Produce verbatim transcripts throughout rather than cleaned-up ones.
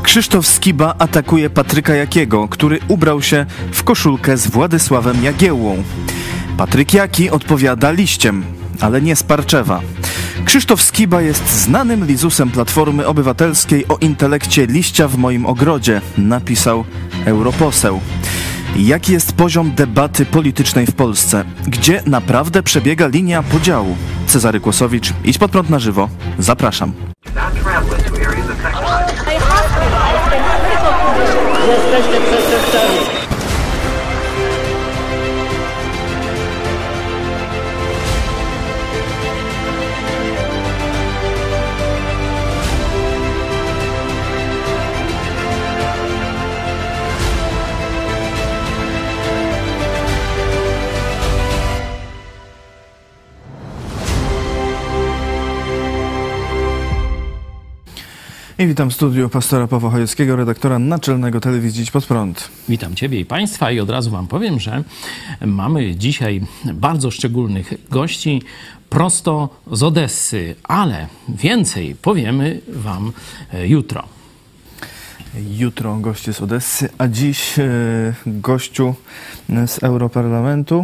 Krzysztof Skiba atakuje Patryka Jakiego, który ubrał się w koszulkę z Władysławem Jagiełłą. Patryk Jaki odpowiada liściem, ale nie z Parczewa. Krzysztof Skiba jest znanym lizusem Platformy Obywatelskiej o intelekcie liścia w moim ogrodzie, napisał europoseł. Jaki jest poziom debaty politycznej w Polsce? Gdzie naprawdę przebiega linia podziału? Cezary Kłosowicz, Idź Pod Prąd na żywo. Zapraszam. Jesteście przestępcami. I witam w studiu pastora Pawła Chojeckiego, redaktora naczelnego telewizji Idź Pod Prąd. Witam Ciebie i Państwa i od razu Wam powiem, że mamy dzisiaj bardzo szczególnych gości prosto z Odessy, ale więcej powiemy Wam jutro. Jutro goście z Odessy, a dziś e, gościu z Europarlamentu.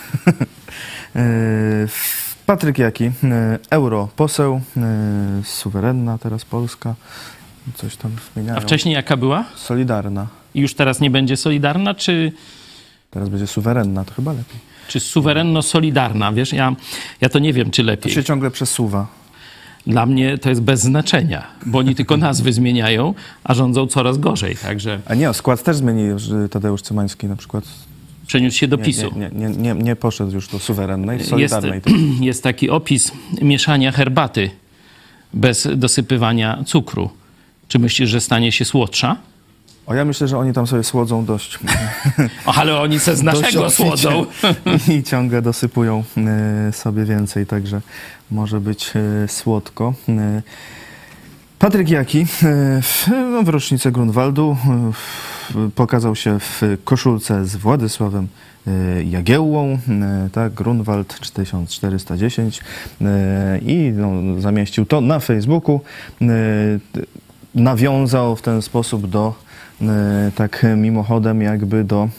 e, Patryk Jaki, europoseł, suwerenna teraz Polska, coś tam zmieniają. A wcześniej jaka była? Solidarna. I już teraz nie będzie solidarna, czy... Teraz będzie suwerenna, to chyba lepiej. Czy suwerenno-solidarna, wiesz, ja, ja to nie wiem, czy lepiej. To się ciągle przesuwa. Dla mnie to jest bez znaczenia, bo oni tylko nazwy zmieniają, a rządzą coraz gorzej, także... A nie, skład też zmieni Tadeusz Cymański na przykład. Przeniósł się do PiSu. Nie, nie, nie, nie, nie poszedł już do suwerennej, solidarnej. Jest, jest taki opis mieszania herbaty bez dosypywania cukru. Czy myślisz, że stanie się słodsza? O, ja myślę, że oni tam sobie słodzą dość. O, ale oni se z naszego słodzą. I ciągle dosypują sobie więcej, także może być słodko. Patryk Jaki w, no, w rocznicę Grunwaldu pokazał się w koszulce z Władysławem Jagiełłą, tak, Grunwald tysiąc czterysta dziesięć, i no, zamieścił to na Facebooku. Nawiązał w ten sposób do, tak mimochodem, jakby do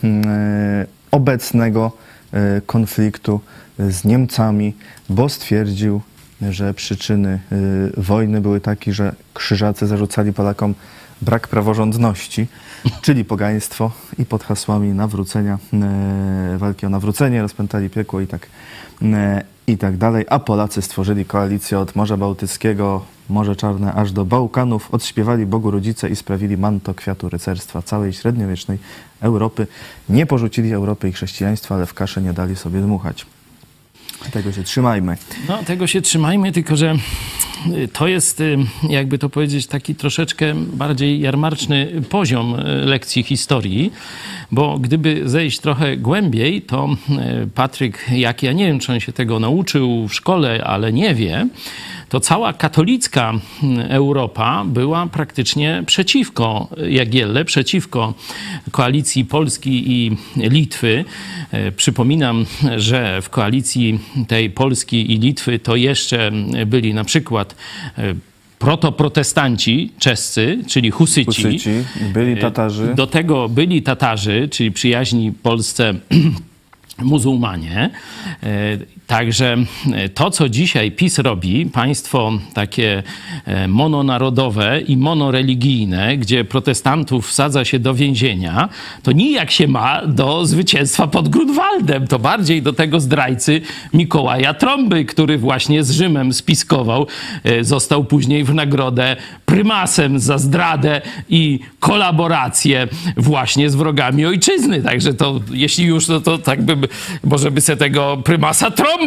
obecnego konfliktu z Niemcami, bo stwierdził, że przyczyny y, wojny były takie, że krzyżacy zarzucali Polakom brak praworządności, czyli pogaństwo, i pod hasłami nawrócenia, y, walki o nawrócenie rozpętali piekło i tak, y, i tak dalej. A Polacy stworzyli koalicję od Morza Bałtyckiego, Morze Czarne aż do Bałkanów, odśpiewali Bogu Rodzice i sprawili manto kwiatu rycerstwa całej średniowiecznej Europy. Nie porzucili Europy i chrześcijaństwa, ale w kaszę nie dali sobie dmuchać. Tego się trzymajmy. No, tego się trzymajmy, tylko że to jest, jakby to powiedzieć, taki troszeczkę bardziej jarmarczny poziom lekcji historii, bo gdyby zejść trochę głębiej, to Patryk Jaki, ja nie wiem, czy on się tego nauczył w szkole, ale nie wie, to cała katolicka Europa była praktycznie przeciwko Jagielle, przeciwko koalicji Polski i Litwy. Przypominam, że w koalicji tej Polski i Litwy to jeszcze byli na przykład protoprotestanci czescy, czyli husyci. Husyci, byli Tatarzy. Do tego byli Tatarzy, czyli przyjaźni Polsce muzułmanie. Także to, co dzisiaj PiS robi, państwo takie mononarodowe i monoreligijne, gdzie protestantów wsadza się do więzienia, to nijak się ma do zwycięstwa pod Grunwaldem. To bardziej do tego zdrajcy Mikołaja Trąby, który właśnie z Rzymem spiskował. Został później w nagrodę prymasem za zdradę i kolaborację właśnie z wrogami ojczyzny. Także to, jeśli już, no to tak bym, może by se tego prymasa Trąbę,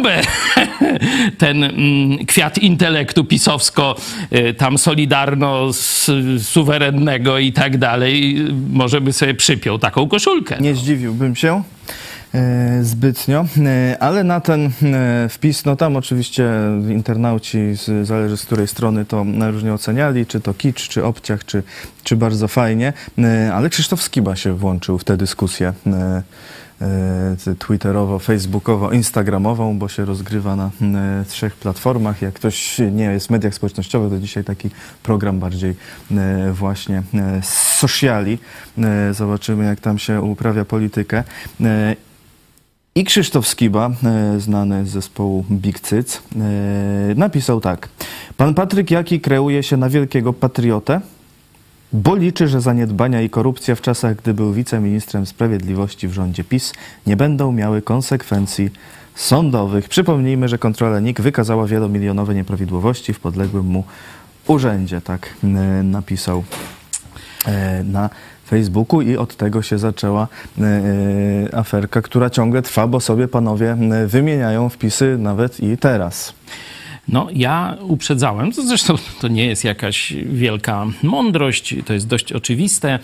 ten mm, kwiat intelektu pisowsko, y, tam solidarno, s, suwerennego i tak dalej, może by sobie przypiął taką koszulkę. Nie zdziwiłbym się e, zbytnio, e, ale na ten e, wpis, no tam oczywiście internauci, z, zależy z której strony, to różnie oceniali, czy to kicz, czy obciach, czy, czy bardzo fajnie, e, ale Krzysztof Skiba się włączył w tę dyskusję. E, e, twitterowo, facebookowo, instagramową, bo się rozgrywa na e, trzech platformach. Jak ktoś nie jest w mediach społecznościowych, to dzisiaj taki program bardziej e, właśnie e, z sociali. E, zobaczymy, jak tam się uprawia politykę. E, I Krzysztof Skiba, e, znany z zespołu Big Cyc, e, napisał tak. Pan Patryk Jaki kreuje się na wielkiego patriotę, bo liczy, że zaniedbania i korupcja w czasach, gdy był wiceministrem sprawiedliwości w rządzie PiS, nie będą miały konsekwencji sądowych. Przypomnijmy, że kontrola N I K wykazała wielomilionowe nieprawidłowości w podległym mu urzędzie. Tak e, napisał e, na Facebooku i od tego się zaczęła e, aferka, która ciągle trwa, bo sobie panowie wymieniają wpisy nawet i teraz. No, ja uprzedzałem, to zresztą to nie jest jakaś wielka mądrość, to jest dość oczywiste,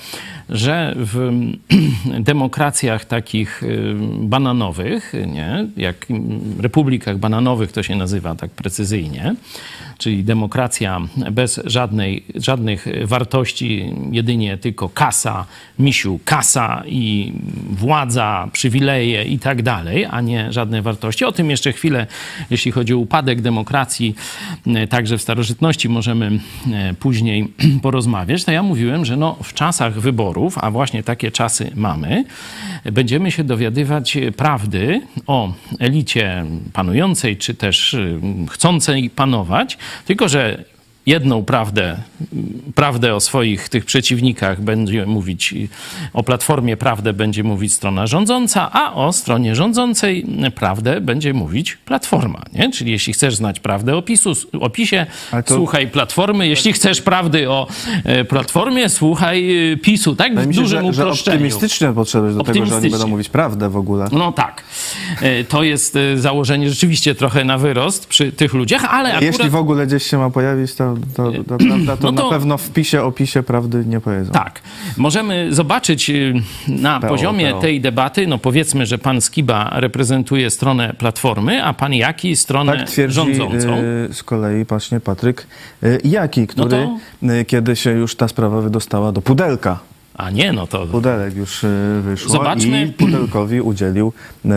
że w demokracjach takich bananowych, nie, jak republikach bananowych to się nazywa tak precyzyjnie, czyli demokracja bez żadnej, żadnych wartości, jedynie tylko kasa, misiu, kasa i władza, przywileje i tak dalej, a nie żadne wartości. O tym jeszcze chwilę, jeśli chodzi o upadek demokracji, także w starożytności możemy później porozmawiać. To ja mówiłem, że no, w czasach wyborów, a właśnie takie czasy mamy, będziemy się dowiadywać prawdy o elicie panującej, czy też chcącej panować, tylko że jedną prawdę, prawdę o swoich tych przeciwnikach będzie mówić, o Platformie prawdę będzie mówić strona rządząca, a o stronie rządzącej prawdę będzie mówić Platforma, nie? Czyli jeśli chcesz znać prawdę o, PiSu, o PiSie, to... słuchaj Platformy, jeśli chcesz prawdy o Platformie, słuchaj PiSu, tak? W myślę, dużym że, że uproszczeniu. optymistycznie podszedłeś do tego, że oni będą mówić prawdę w ogóle. No tak. To jest założenie rzeczywiście trochę na wyrost przy tych ludziach, ale akurat... Jeśli w ogóle gdzieś się ma pojawić, to To, to, prawda, to, no to na pewno w PiSie, opisie prawdy nie powiedzą. Tak. Możemy zobaczyć na P O, poziomie P O. tej debaty, no powiedzmy, że pan Skiba reprezentuje stronę Platformy, a pan Jaki stronę tak twierdzi, rządzącą. Y, z kolei właśnie Patryk y, Jaki, który no to... y, kiedy się już ta sprawa wydostała do pudelka. A nie, no to... Pudelek już y, wyszło. Zobaczmy. I Pudelkowi udzielił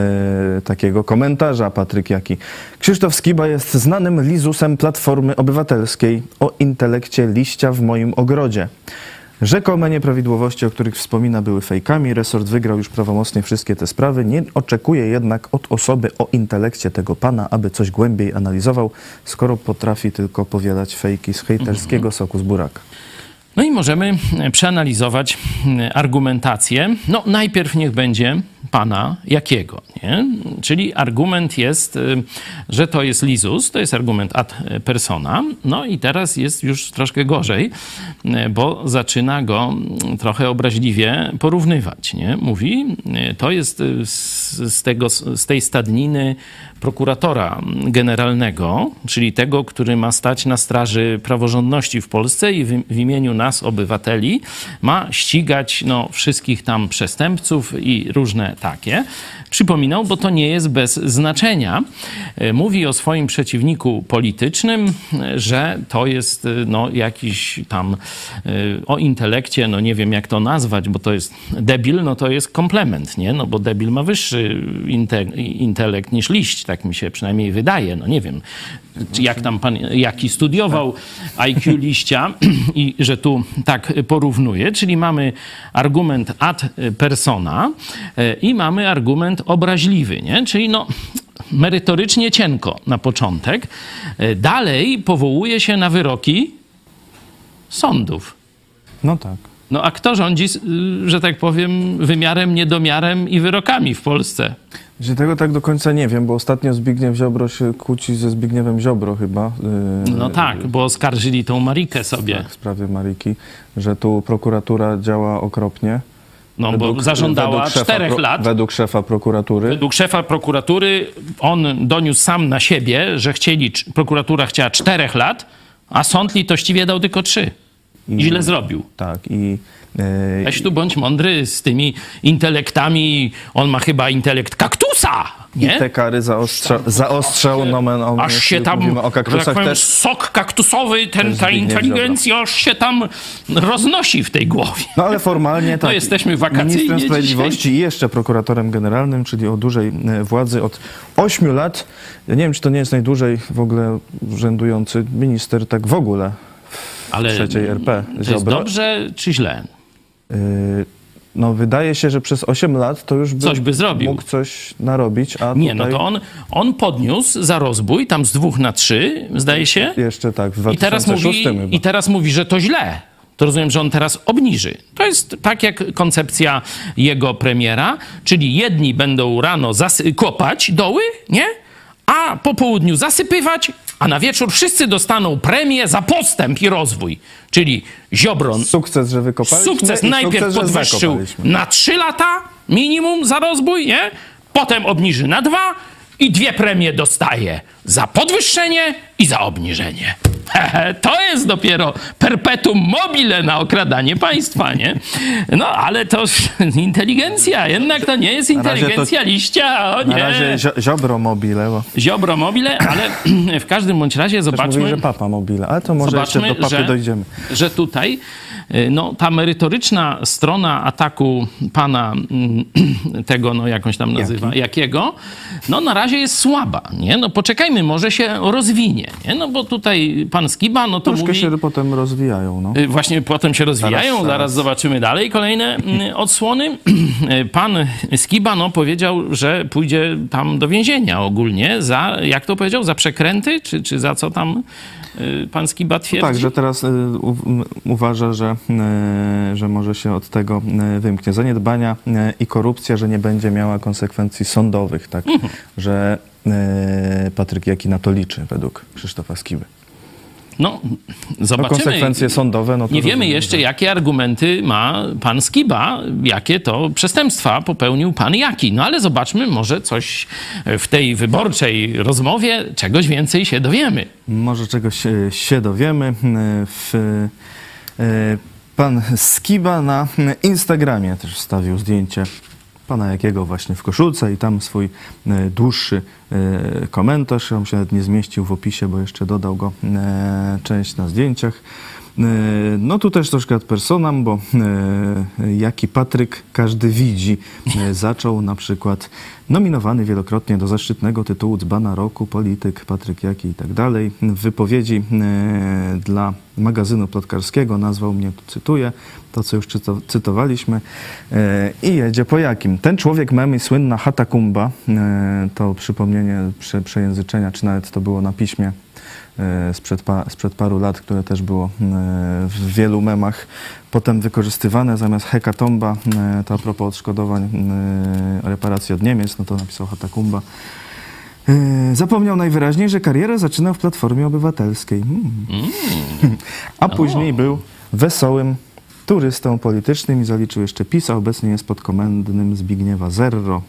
y, takiego komentarza Patryk Jaki. Krzysztof Skiba jest znanym lizusem Platformy Obywatelskiej o intelekcie liścia w moim ogrodzie. Rzekome nieprawidłowości, o których wspomina, były fejkami. Resort wygrał już prawomocnie wszystkie te sprawy. Nie oczekuje jednak od osoby o intelekcie tego pana, aby coś głębiej analizował, skoro potrafi tylko powielać fejki z hejterskiego soku z buraka. No i możemy przeanalizować argumentację. No najpierw niech będzie pana Jakiego, nie? Czyli argument jest, że to jest lizus, to jest argument ad persona. No i teraz jest już troszkę gorzej, bo zaczyna go trochę obraźliwie porównywać, nie? Mówi, to jest z, z, tego, z tej stadniny prokuratora generalnego, czyli tego, który ma stać na straży praworządności w Polsce i w, w imieniu nas, obywateli, ma ścigać no, wszystkich tam przestępców i różne takie. Przypominał, bo to nie jest bez znaczenia. Mówi o swoim przeciwniku politycznym, że to jest no, jakiś tam o intelekcie, no nie wiem jak to nazwać, bo to jest debil, no to jest komplement, nie? No bo debil ma wyższy inte intelekt niż liść, tak mi się przynajmniej wydaje, no nie wiem. Jak tam pan Jaki studiował I Q liścia i że tu tak porównuje, czyli mamy argument ad persona i mamy argument obraźliwy, nie? Czyli no merytorycznie cienko na początek. Dalej powołuje się na wyroki sądów. No tak. No a kto rządzi, że tak powiem, wymiarem, niedomiarem i wyrokami w Polsce? Że tego tak do końca nie wiem, bo ostatnio Zbigniew Ziobro się kłóci ze Zbigniewem Ziobro chyba. Yy, no tak, bo oskarżyli tą Marikę sobie. Tak, w sprawie Mariki, że tu prokuratura działa okropnie. No według, bo zażądała czterech pro, lat. Według szefa prokuratury. Według szefa prokuratury on doniósł sam na siebie, że chcieli, prokuratura chciała czterech lat, a sąd litościwie dał tylko trzy. I, I źle zrobił. Tak i... Weź tu bądź mądry z tymi intelektami. On ma chyba intelekt kaktusa. Nie? I te kary zaostrza, zaostrzał nomen omen. Aż się tam, Mówimy o że tak kaktusach powiem, też. sok kaktusowy, ten, też ta Zbigniew inteligencja aż się tam roznosi w tej głowie. No ale formalnie tak. No jesteśmy wakacyjnie Ministrem dzisiaj. Sprawiedliwości i jeszcze prokuratorem generalnym, czyli o dużej e, władzy od ośmiu lat. Ja nie wiem, czy to nie jest najdłużej w ogóle urzędujący minister tak w ogóle w Ale trzeciej R P. to jest Ziobro. dobrze czy źle? Y, No wydaje się, że przez osiem lat to już by, Coś by zrobił. mógł coś narobić, a Nie, tutaj no to on, on podniósł za rozbój, tam z dwóch na trzy, zdaje się. jeszcze tak w dwa I teraz, tysiące mówi, szóstym chyba. I teraz mówi, że to źle. To rozumiem, że on teraz obniży. To jest tak jak koncepcja jego premiera, czyli jedni będą rano zasy- kopać doły, nie? A po południu zasypywać, a na wieczór wszyscy dostaną premię za postęp i rozwój. Czyli Ziobro Sukces, że wykopaliśmy sukces i najpierw sukces, że podwyższył zakopaliśmy. na trzy lata minimum za rozbój, nie? Potem obniży na dwa i dwie premie dostaje za podwyższenie i za obniżenie. To jest dopiero perpetuum mobile na okradanie państwa, nie? No, ale to inteligencja, jednak to nie jest razie to- inteligencja liścia, o nie. Na razie zio- Ziobro mobile, bo Ziobro mobile, ale w każdym bądź razie też zobaczmy... mówi, że papa mobile, ale to może Zobaczmy, jeszcze do papy że, dojdziemy. że tutaj y, no, ta merytoryczna strona ataku pana mm, tego, no jakąś tam nazywa, Jaki? jakiego, no na razie jest słaba, nie? No poczekajmy, może się rozwinie, nie? No bo tutaj pan Skiba, no to Troszkę mówi... się potem rozwijają, no. Y, Właśnie potem się rozwijają, zaraz, zaraz. zobaczymy dalej kolejne mm, odsłony. Y, Pan Skiba no, powiedział, że pójdzie tam do więzienia ogólnie za, jak to powiedział, za przekręty, czy, czy za co tam y, pan Skiba twierdzi? Tak, że teraz y, u, m, uważa, że, y, że może się od tego y, wymknie. Zaniedbania y, i korupcja, że nie będzie miała konsekwencji sądowych, tak? Mhm. Że y, Patryk Jaki na to liczy, według Krzysztofa Skiby. No, No, zobaczymy. konsekwencje sądowe, no to Nie wiemy rozumiem, jeszcze, że- jakie argumenty ma pan Skiba, jakie to przestępstwa popełnił pan Jaki. No ale zobaczmy, może coś w tej wyborczej rozmowie, czegoś więcej się dowiemy. Może czegoś e, się dowiemy. E, W, e, pan Skiba na Instagramie też wstawił zdjęcie pana Jakiego właśnie w koszulce i tam swój e, dłuższy e, komentarz. On się nawet nie zmieścił w opisie, bo jeszcze dodał go e, część na zdjęciach. E, No tu też troszkę ad personam, bo e, Jaki Patryk każdy widzi. E, Zaczął na przykład nominowany wielokrotnie do zaszczytnego tytułu Dzbana Roku, polityk Patryk Jaki i tak dalej. W wypowiedzi e, dla magazynu plotkarskiego nazwał mnie, tu cytuję, to co już czyto, cytowaliśmy, e, i jedzie po Jakim. Ten człowiek memy, słynna chata Kumba, e, to przypomnienie prze, przejęzyczenia, czy nawet to było na piśmie e, sprzed, pa, sprzed paru lat, które też było e, w wielu memach potem wykorzystywane zamiast hekatomba, e, to a propos odszkodowań, e, reparacji od Niemiec, no to napisał chata Kumba. E, Zapomniał najwyraźniej, że karierę zaczynał w Platformie Obywatelskiej. Mm. A później był wesołym turystą politycznym i zaliczył jeszcze PiS, a obecnie jest podkomendnym Zbigniewa Zerro.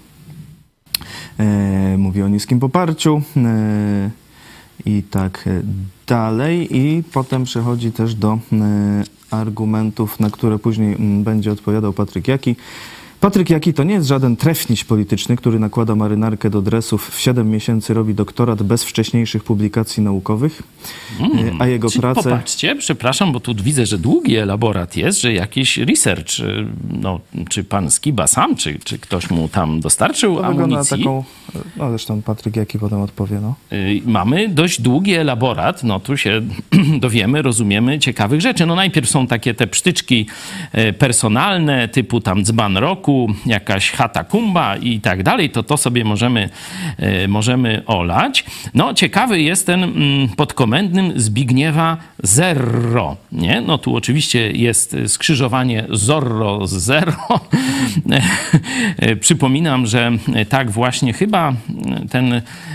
E, mówi o niskim poparciu e, i tak dalej. I potem przechodzi też do e, argumentów, na które później m, będzie odpowiadał Patryk Jaki. Patryk Jaki to nie jest żaden trefniś polityczny, który nakłada marynarkę do dresów, w siedem miesięcy robi doktorat bez wcześniejszych publikacji naukowych, Mm. a jego Czyli prace... Popatrzcie, przepraszam, bo tu widzę, że długi elaborat jest, że jakiś research, y, no, czy pan Skiba sam, czy, czy ktoś mu tam dostarczył To wygląda na amunicji. taką, no zresztą Patryk Jaki potem odpowie, no. Y, Mamy dość długi elaborat, no tu się dowiemy, rozumiemy ciekawych rzeczy. No najpierw są takie te psztyczki y, personalne, typu tam dzban roku, jakaś chata Kumba i tak dalej, to to sobie możemy, y, możemy olać. No ciekawy jest ten mm, podkomendnym Zbigniewa Zerro, nie? No tu oczywiście jest skrzyżowanie Zorro z Zerro. Przypominam, że tak właśnie chyba ten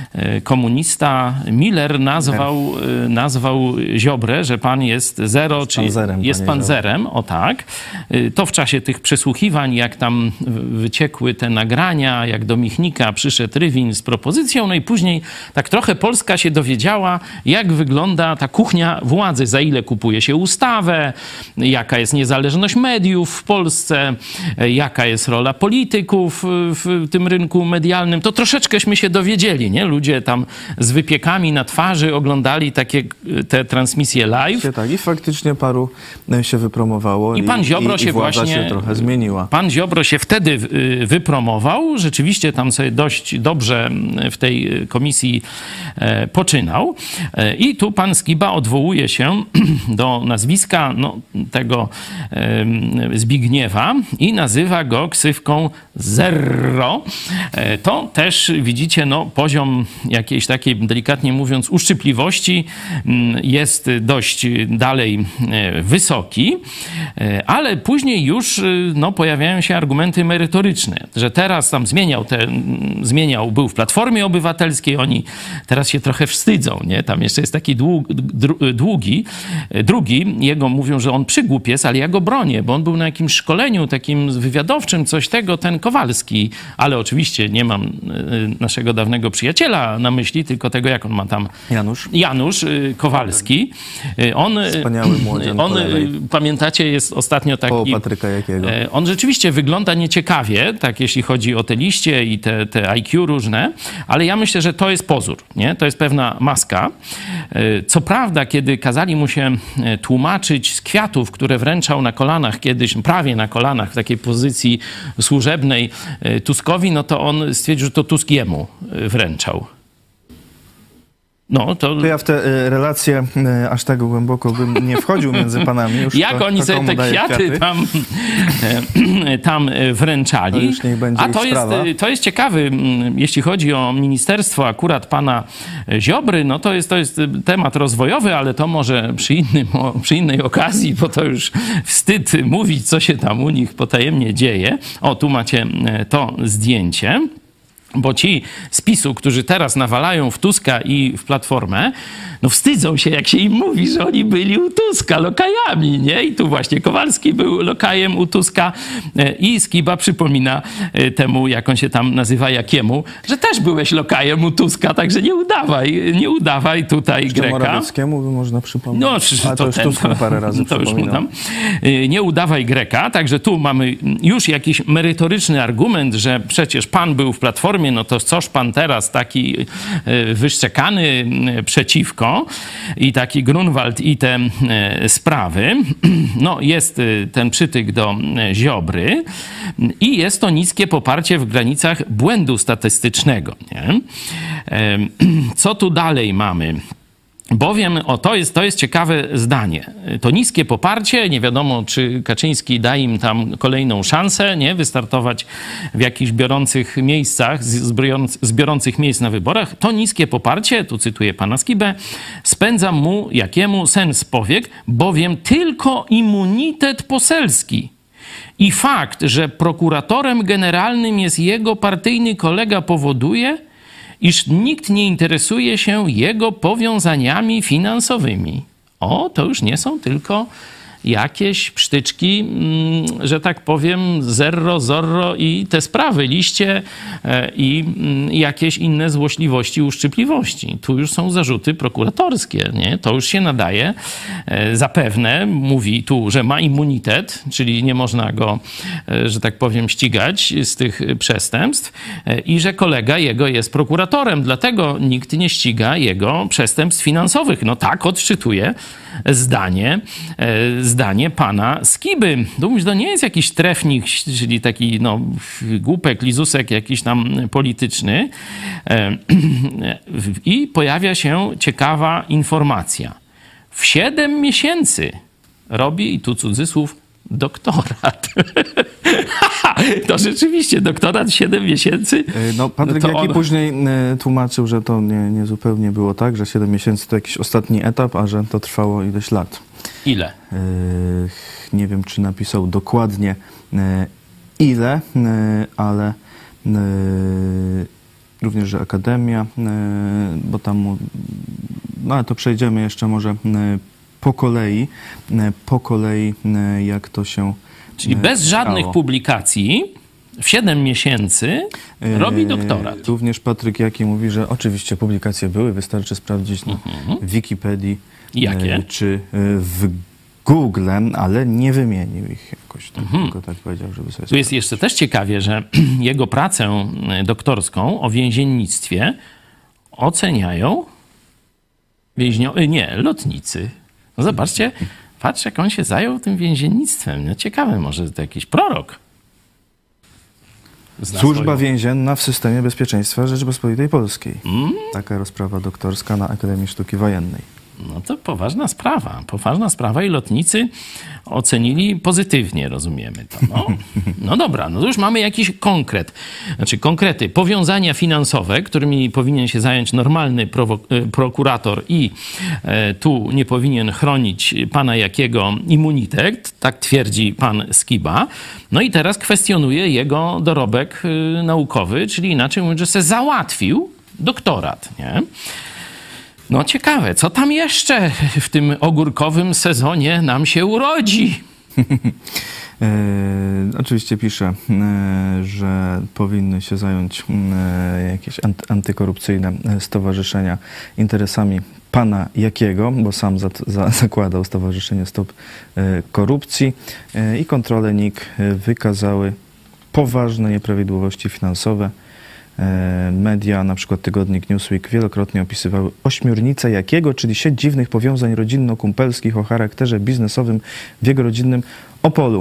komunista Miller nazwał, nazwał Ziobrę, że pan jest zero, czy panzerem, jest panzerem, o tak. To w czasie tych przesłuchiwań, jak tam wyciekły te nagrania, jak do Michnika przyszedł Rywin z propozycją, no i później tak trochę Polska się dowiedziała, jak wygląda ta kuchnia władzy, za ile kupuje się ustawę, jaka jest niezależność mediów w Polsce, jaka jest rola polityków w tym rynku medialnym. To troszeczkęśmy się dowiedzieli, nie? Ludzie tam z wypiekami na twarzy oglądali takie te transmisje live. Tak, i faktycznie paru się wypromowało. I pan Ziobro i, się i władza właśnie się trochę zmieniła. Pan Ziobro się wtedy wypromował. Rzeczywiście tam sobie dość dobrze w tej komisji poczynał. I tu pan Skiba odwołuje się do nazwiska no, tego Zbigniewa i nazywa go ksywką Zerro. To też widzicie, no, poziom jakiejś takiej, delikatnie mówiąc, uszczypliwości jest dość dalej wysoki, ale później już no, pojawiają się argumenty merytoryczne, że teraz tam zmieniał, te, zmieniał, był w Platformie Obywatelskiej, oni teraz się trochę wstydzą, nie? Tam jeszcze jest taki dług, długi, drugi, jego mówią, że on przygłup jest, ale ja go bronię, bo on był na jakimś szkoleniu takim wywiadowczym, coś tego, ten Kowalski, ale oczywiście nie mam naszego dawnego przyjaciela na myśli, tylko tego, jak on ma tam... Janusz. Janusz Kowalski. On, Wspaniały młodzian. On, pamiętacie, jest ostatnio taki... O Patryka Jakiego. On rzeczywiście wygląda nieciekawie, tak jeśli chodzi o te liście i te, te I Q różne, ale ja myślę, że to jest pozór, nie? To jest pewna maska. Co prawda, kiedy kazali mu się tłumaczyć z kwiatów, które wręczał na kolanach kiedyś, prawie na kolanach w takiej pozycji służebnej Tuskowi, no to on stwierdził, że to Tusk jemu wręczał. No, to... to ja w te y, relacje y, aż tak głęboko bym nie wchodził między panami. Już Jak to, oni to sobie te kwiaty, kwiaty tam, tam wręczali. To już niech będzie A to jest, to jest ciekawy, jeśli chodzi o ministerstwo akurat pana Ziobry, no to jest, to jest temat rozwojowy, ale to może przy, innym, przy innej okazji, bo to już wstyd mówić, co się tam u nich potajemnie dzieje. O, tu macie to zdjęcie. Bo ci z PiSu, którzy teraz nawalają w Tuska i w Platformę, no wstydzą się, jak się im mówi, że oni byli u Tuska lokajami, nie? I tu właśnie Kowalski był lokajem u Tuska i Skiba przypomina temu, jak on się tam nazywa, Jakiemu, że też byłeś lokajem u Tuska, także nie udawaj, nie udawaj tutaj Jeszcze Greka. Morawieckiemu można przypomnieć. No, ale to, to już ten, Tusku parę razy to już mu przypominał. tam. Nie udawaj Greka, także tu mamy już jakiś merytoryczny argument, że przecież pan był w Platformie, no to coż pan teraz taki wyszczekany przeciwko i taki Grunwald i te sprawy. No jest ten przytyk do Ziobry i jest to niskie poparcie w granicach błędu statystycznego. Nie? Co tu dalej mamy? Bowiem, o to jest, to jest ciekawe zdanie. To niskie poparcie, nie wiadomo, czy Kaczyński da im tam kolejną szansę, nie? Wystartować w jakichś biorących miejscach, z, z biorących miejsc na wyborach. To niskie poparcie, tu cytuję pana Skibę, spędza mu Jakiemu sens powiek, bowiem tylko immunitet poselski i fakt, że prokuratorem generalnym jest jego partyjny kolega, powoduje, iż nikt nie interesuje się jego powiązaniami finansowymi. O, to już nie są tylko jakieś psztyczki, że tak powiem, zerro, zorro i te sprawy, liście i jakieś inne złośliwości, uszczypliwości. Tu już są zarzuty prokuratorskie, nie? To już się nadaje. Zapewne mówi tu, że ma immunitet, czyli nie można go, że tak powiem, ścigać z tych przestępstw i że kolega jego jest prokuratorem, dlatego nikt nie ściga jego przestępstw finansowych. No tak odczytuje zdanie, zdanie pana Skiby. To nie jest jakiś trefnik, czyli taki no, głupek, lizusek jakiś tam polityczny. I pojawia się ciekawa informacja. W siedem miesięcy robi, i tu cudzysłów, doktorat. To rzeczywiście doktorat siedem miesięcy. No, Patryk to Jaki on... później tłumaczył, że to nie, nie zupełnie było tak, że siedem miesięcy to jakiś ostatni etap, a że to trwało ileś lat. Ile? Nie wiem, czy napisał dokładnie ile, ale również, że akademia, bo tam, mu- no ale to przejdziemy jeszcze może po kolei, po kolei, jak to się Czyli bez żadnych stało. publikacji w siedem miesięcy robi Yy, doktorat. Również Patryk Jaki mówi, że oczywiście publikacje były, wystarczy sprawdzić na Wikipedii Jakie? yy, czy yy, w Google, ale nie wymienił ich jakoś. Tak, tylko tak powiedział, żeby sobie Tu jest jeszcze też ciekawie, że jego pracę doktorską o więziennictwie oceniają więźniowie, nie, lotnicy. No zobaczcie, patrz jak on się zajął tym więziennictwem. No ciekawe, może to jakiś prorok. Zna Służba swoją- więzienna w systemie bezpieczeństwa Rzeczypospolitej Polskiej. Mm. Taka rozprawa doktorska na Akademii Sztuki Wojennej. No to poważna sprawa. Poważna sprawa i lotnicy ocenili pozytywnie, rozumiemy to. No, no dobra, no to już mamy jakiś konkret. Znaczy konkrety. Powiązania finansowe, którymi powinien się zająć normalny prowo- e, prokurator i e, tu nie powinien chronić pana Jakiego immunitet, tak twierdzi pan Skiba. No i teraz kwestionuje jego dorobek e, naukowy, czyli inaczej mówiąc, że se załatwił doktorat, nie? No ciekawe, co tam jeszcze w tym ogórkowym sezonie nam się urodzi? E, oczywiście pisze, e, że powinny się zająć e, jakieś anty, antykorupcyjne stowarzyszenia interesami pana Jakiego, bo sam za, za, zakładał Stowarzyszenie Stop e, Korupcji e, i kontrole N I K wykazały poważne nieprawidłowości finansowe. Media, na przykład tygodnik Newsweek, wielokrotnie opisywały ośmiornicę Jakiego, czyli sieć dziwnych powiązań rodzinno-kumpelskich o charakterze biznesowym w jego rodzinnym Opolu.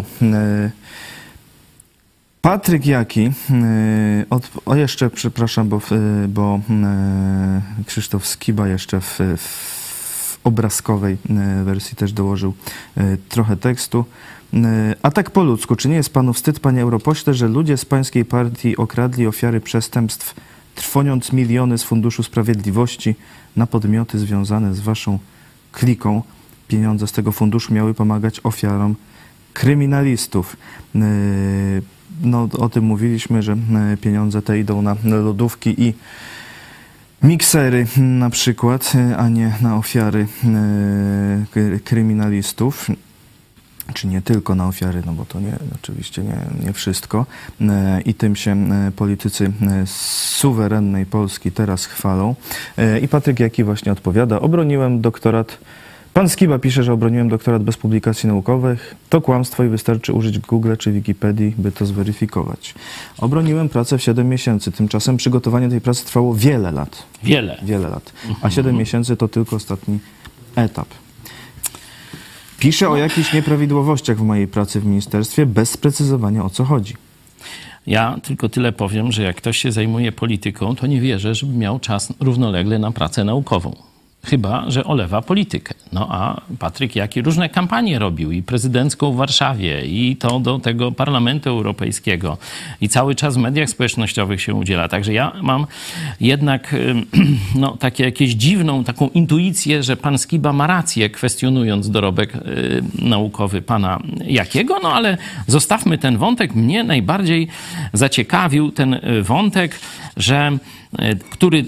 Patryk Jaki, od, o jeszcze, przepraszam, bo, bo Krzysztof Skiba jeszcze w, w obrazkowej wersji też dołożył trochę tekstu. A tak po ludzku, czy nie jest panu wstyd, panie europośle, że ludzie z pańskiej partii okradli ofiary przestępstw, trwoniąc miliony z Funduszu Sprawiedliwości na podmioty związane z waszą kliką? Pieniądze z tego funduszu miały pomagać ofiarom kryminalistów. No, o tym mówiliśmy, że pieniądze te idą na lodówki i miksery na przykład, a nie na ofiary kryminalistów. Czy nie tylko na ofiary, no bo to nie, oczywiście nie, nie wszystko. I tym się politycy suwerennej Polski teraz chwalą. I Patryk Jaki właśnie odpowiada: obroniłem doktorat. Pan Skiba pisze, że obroniłem doktorat bez publikacji naukowych. To kłamstwo i wystarczy użyć Google czy Wikipedii, by to zweryfikować. Obroniłem pracę w siedem miesięcy. Tymczasem przygotowanie tej pracy trwało wiele lat. Wiele. Wiele lat. A siedem miesięcy to tylko ostatni etap. Pisze o jakichś nieprawidłowościach w mojej pracy w ministerstwie, bez sprecyzowania, o co chodzi. Ja tylko tyle powiem, że jak ktoś się zajmuje polityką, to nie wierzę, żeby miał czas równolegle na pracę naukową. Chyba że olewa politykę. No a Patryk Jaki różne kampanie robił, i prezydencką w Warszawie, i to do tego Parlamentu Europejskiego, i cały czas w mediach społecznościowych się udziela. Także ja mam jednak no, takie jakieś dziwną taką intuicję, że pan Skiba ma rację, kwestionując dorobek y, naukowy pana Jakiego, no ale zostawmy ten wątek. Mnie najbardziej zaciekawił ten wątek, że który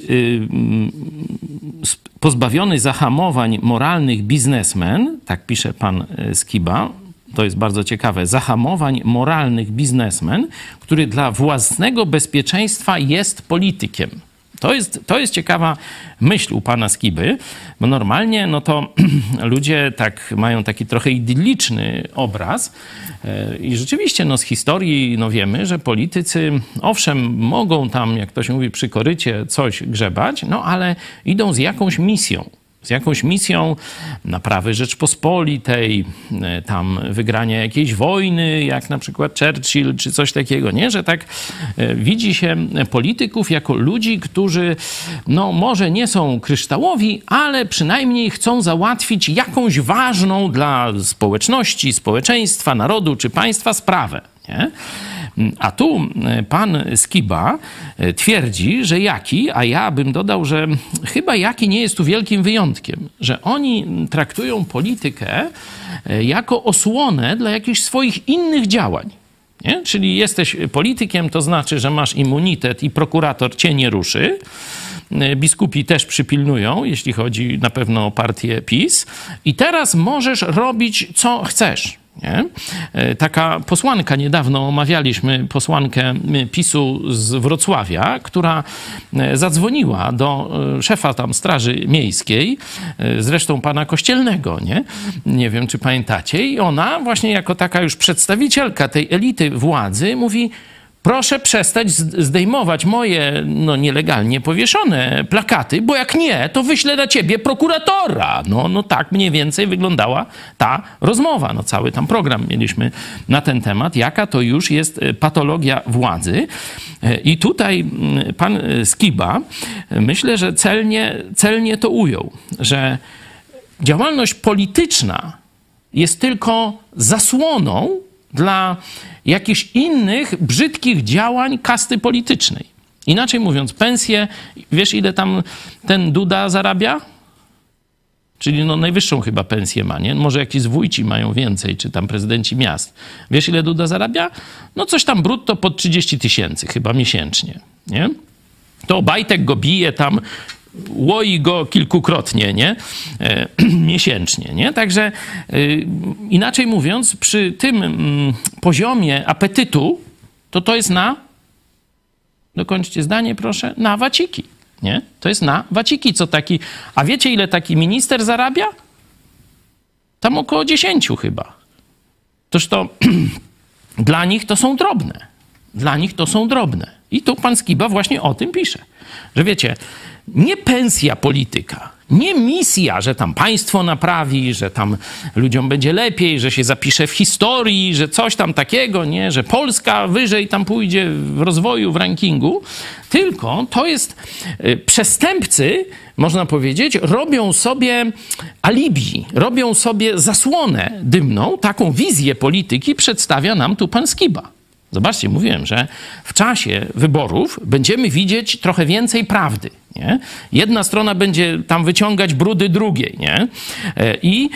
pozbawiony zahamowań moralnych biznesmen, tak pisze pan Skiba, to jest bardzo ciekawe, zahamowań moralnych biznesmen, który dla własnego bezpieczeństwa jest politykiem. To jest, to jest ciekawa myśl u pana Skiby, bo normalnie no to ludzie tak mają taki trochę idylliczny obraz i rzeczywiście no z historii no wiemy, że politycy owszem mogą tam, jak to się mówi, przy korycie coś grzebać, no ale idą z jakąś misją. Z jakąś misją naprawy Rzeczpospolitej, tam wygrania jakiejś wojny, jak na przykład Churchill, czy coś takiego, nie? Że tak widzi się polityków jako ludzi, którzy no może nie są kryształowi, ale przynajmniej chcą załatwić jakąś ważną dla społeczności, społeczeństwa, narodu czy państwa sprawę, nie? A tu pan Skiba twierdzi, że Jaki, a ja bym dodał, że chyba Jaki nie jest tu wielkim wyjątkiem, że oni traktują politykę jako osłonę dla jakichś swoich innych działań. Nie? Czyli jesteś politykiem, to znaczy, że masz immunitet i prokurator cię nie ruszy. Biskupi też przypilnują, jeśli chodzi na pewno o partię PiS. I teraz możesz robić, co chcesz. Nie? Taka posłanka, niedawno omawialiśmy posłankę PiSu z Wrocławia, która zadzwoniła do szefa tam Straży Miejskiej, zresztą pana Kościelnego, nie? Nie wiem, czy pamiętacie. I ona właśnie jako taka już przedstawicielka tej elity władzy mówi: proszę przestać zdejmować moje no, nielegalnie powieszone plakaty, bo jak nie, to wyślę na ciebie prokuratora. No, no tak mniej więcej wyglądała ta rozmowa. No, cały tam program mieliśmy na ten temat, jaka to już jest patologia władzy. I tutaj pan Skiba, myślę, że celnie, celnie to ujął, że działalność polityczna jest tylko zasłoną dla jakichś innych brzydkich działań kasty politycznej. Inaczej mówiąc, pensje, wiesz ile tam ten Duda zarabia? Czyli no najwyższą chyba pensję ma, nie? Może jakieś wójci mają więcej, czy tam prezydenci miast. Wiesz ile Duda zarabia? No coś tam brutto pod trzydzieści tysięcy chyba miesięcznie, nie? To Obajtek go bije tam, łoi go kilkukrotnie, nie? E, miesięcznie, nie? Także e, inaczej mówiąc, przy tym mm, poziomie apetytu, to to jest na, dokończcie zdanie proszę, na waciki, nie? To jest na waciki, co taki, a wiecie ile taki minister zarabia? Tam około dziesięciu chyba. Toż to dla nich to są drobne. Dla nich to są drobne. I tu pan Skiba właśnie o tym pisze, że wiecie, nie pensja polityka, nie misja, że tam państwo naprawi, że tam ludziom będzie lepiej, że się zapisze w historii, że coś tam takiego, nie, że Polska wyżej tam pójdzie w rozwoju, w rankingu, tylko to jest przestępcy, można powiedzieć, robią sobie alibi, robią sobie zasłonę dymną, taką wizję polityki przedstawia nam tu pan Skiba. Zobaczcie, mówiłem, że w czasie wyborów będziemy widzieć trochę więcej prawdy. Nie? Jedna strona będzie tam wyciągać brudy drugiej. Nie? I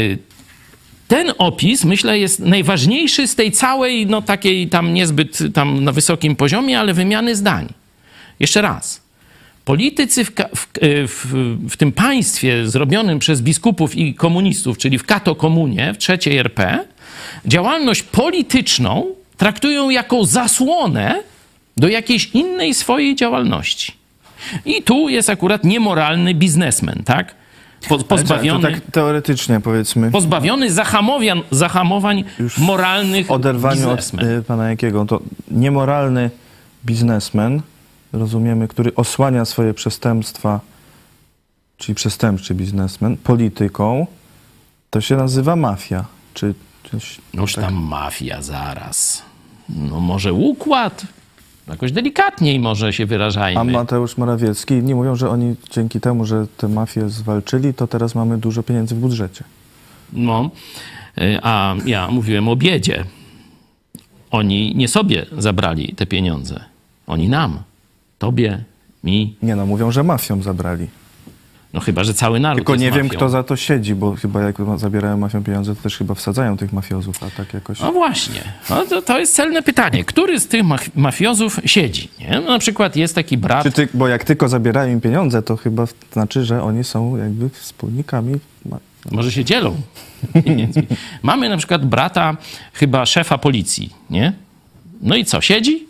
ten opis, myślę, jest najważniejszy z tej całej, no takiej tam niezbyt tam na wysokim poziomie, ale wymiany zdań. Jeszcze raz. Politycy w, w, w, w tym państwie zrobionym przez biskupów i komunistów, czyli w katokomunie, w trzeciej R P, działalność polityczną traktują jako zasłonę do jakiejś innej swojej działalności. I tu jest akurat niemoralny biznesmen, tak? Po, pozbawiony, to tak teoretycznie powiedzmy. Pozbawiony zahamowań, zahamowań już moralnych w oderwaniu biznesmen. od y, pana Jakiego, to niemoralny biznesmen, rozumiemy, który osłania swoje przestępstwa, czyli przestępczy biznesmen, polityką, to się nazywa mafia. Czy coś Noż tak? tam mafia zaraz. No może układ? Jakoś delikatniej może się wyrażajmy. A Mateusz Morawiecki, inni mówią, że oni dzięki temu, że te mafie zwalczyli, to teraz mamy dużo pieniędzy w budżecie. No, a ja mówiłem o biedzie. Oni nie sobie zabrali te pieniądze. Oni nam. Tobie, mi. Nie no, mówią, że mafią zabrali. No chyba, że cały naród Tylko jest nie wiem, mafią. kto za to siedzi, bo chyba jak zabierają mafią pieniądze, to też chyba wsadzają tych mafiozów, a tak jakoś... No właśnie. No to, to jest celne pytanie. Który z tych maf- mafiozów siedzi? Nie? No na przykład jest taki brat... Czy ty, bo jak tylko zabierają im pieniądze, to chyba znaczy, że oni są jakby wspólnikami... Może się dzielą. Mamy na przykład brata chyba szefa policji, nie? No i co, siedzi?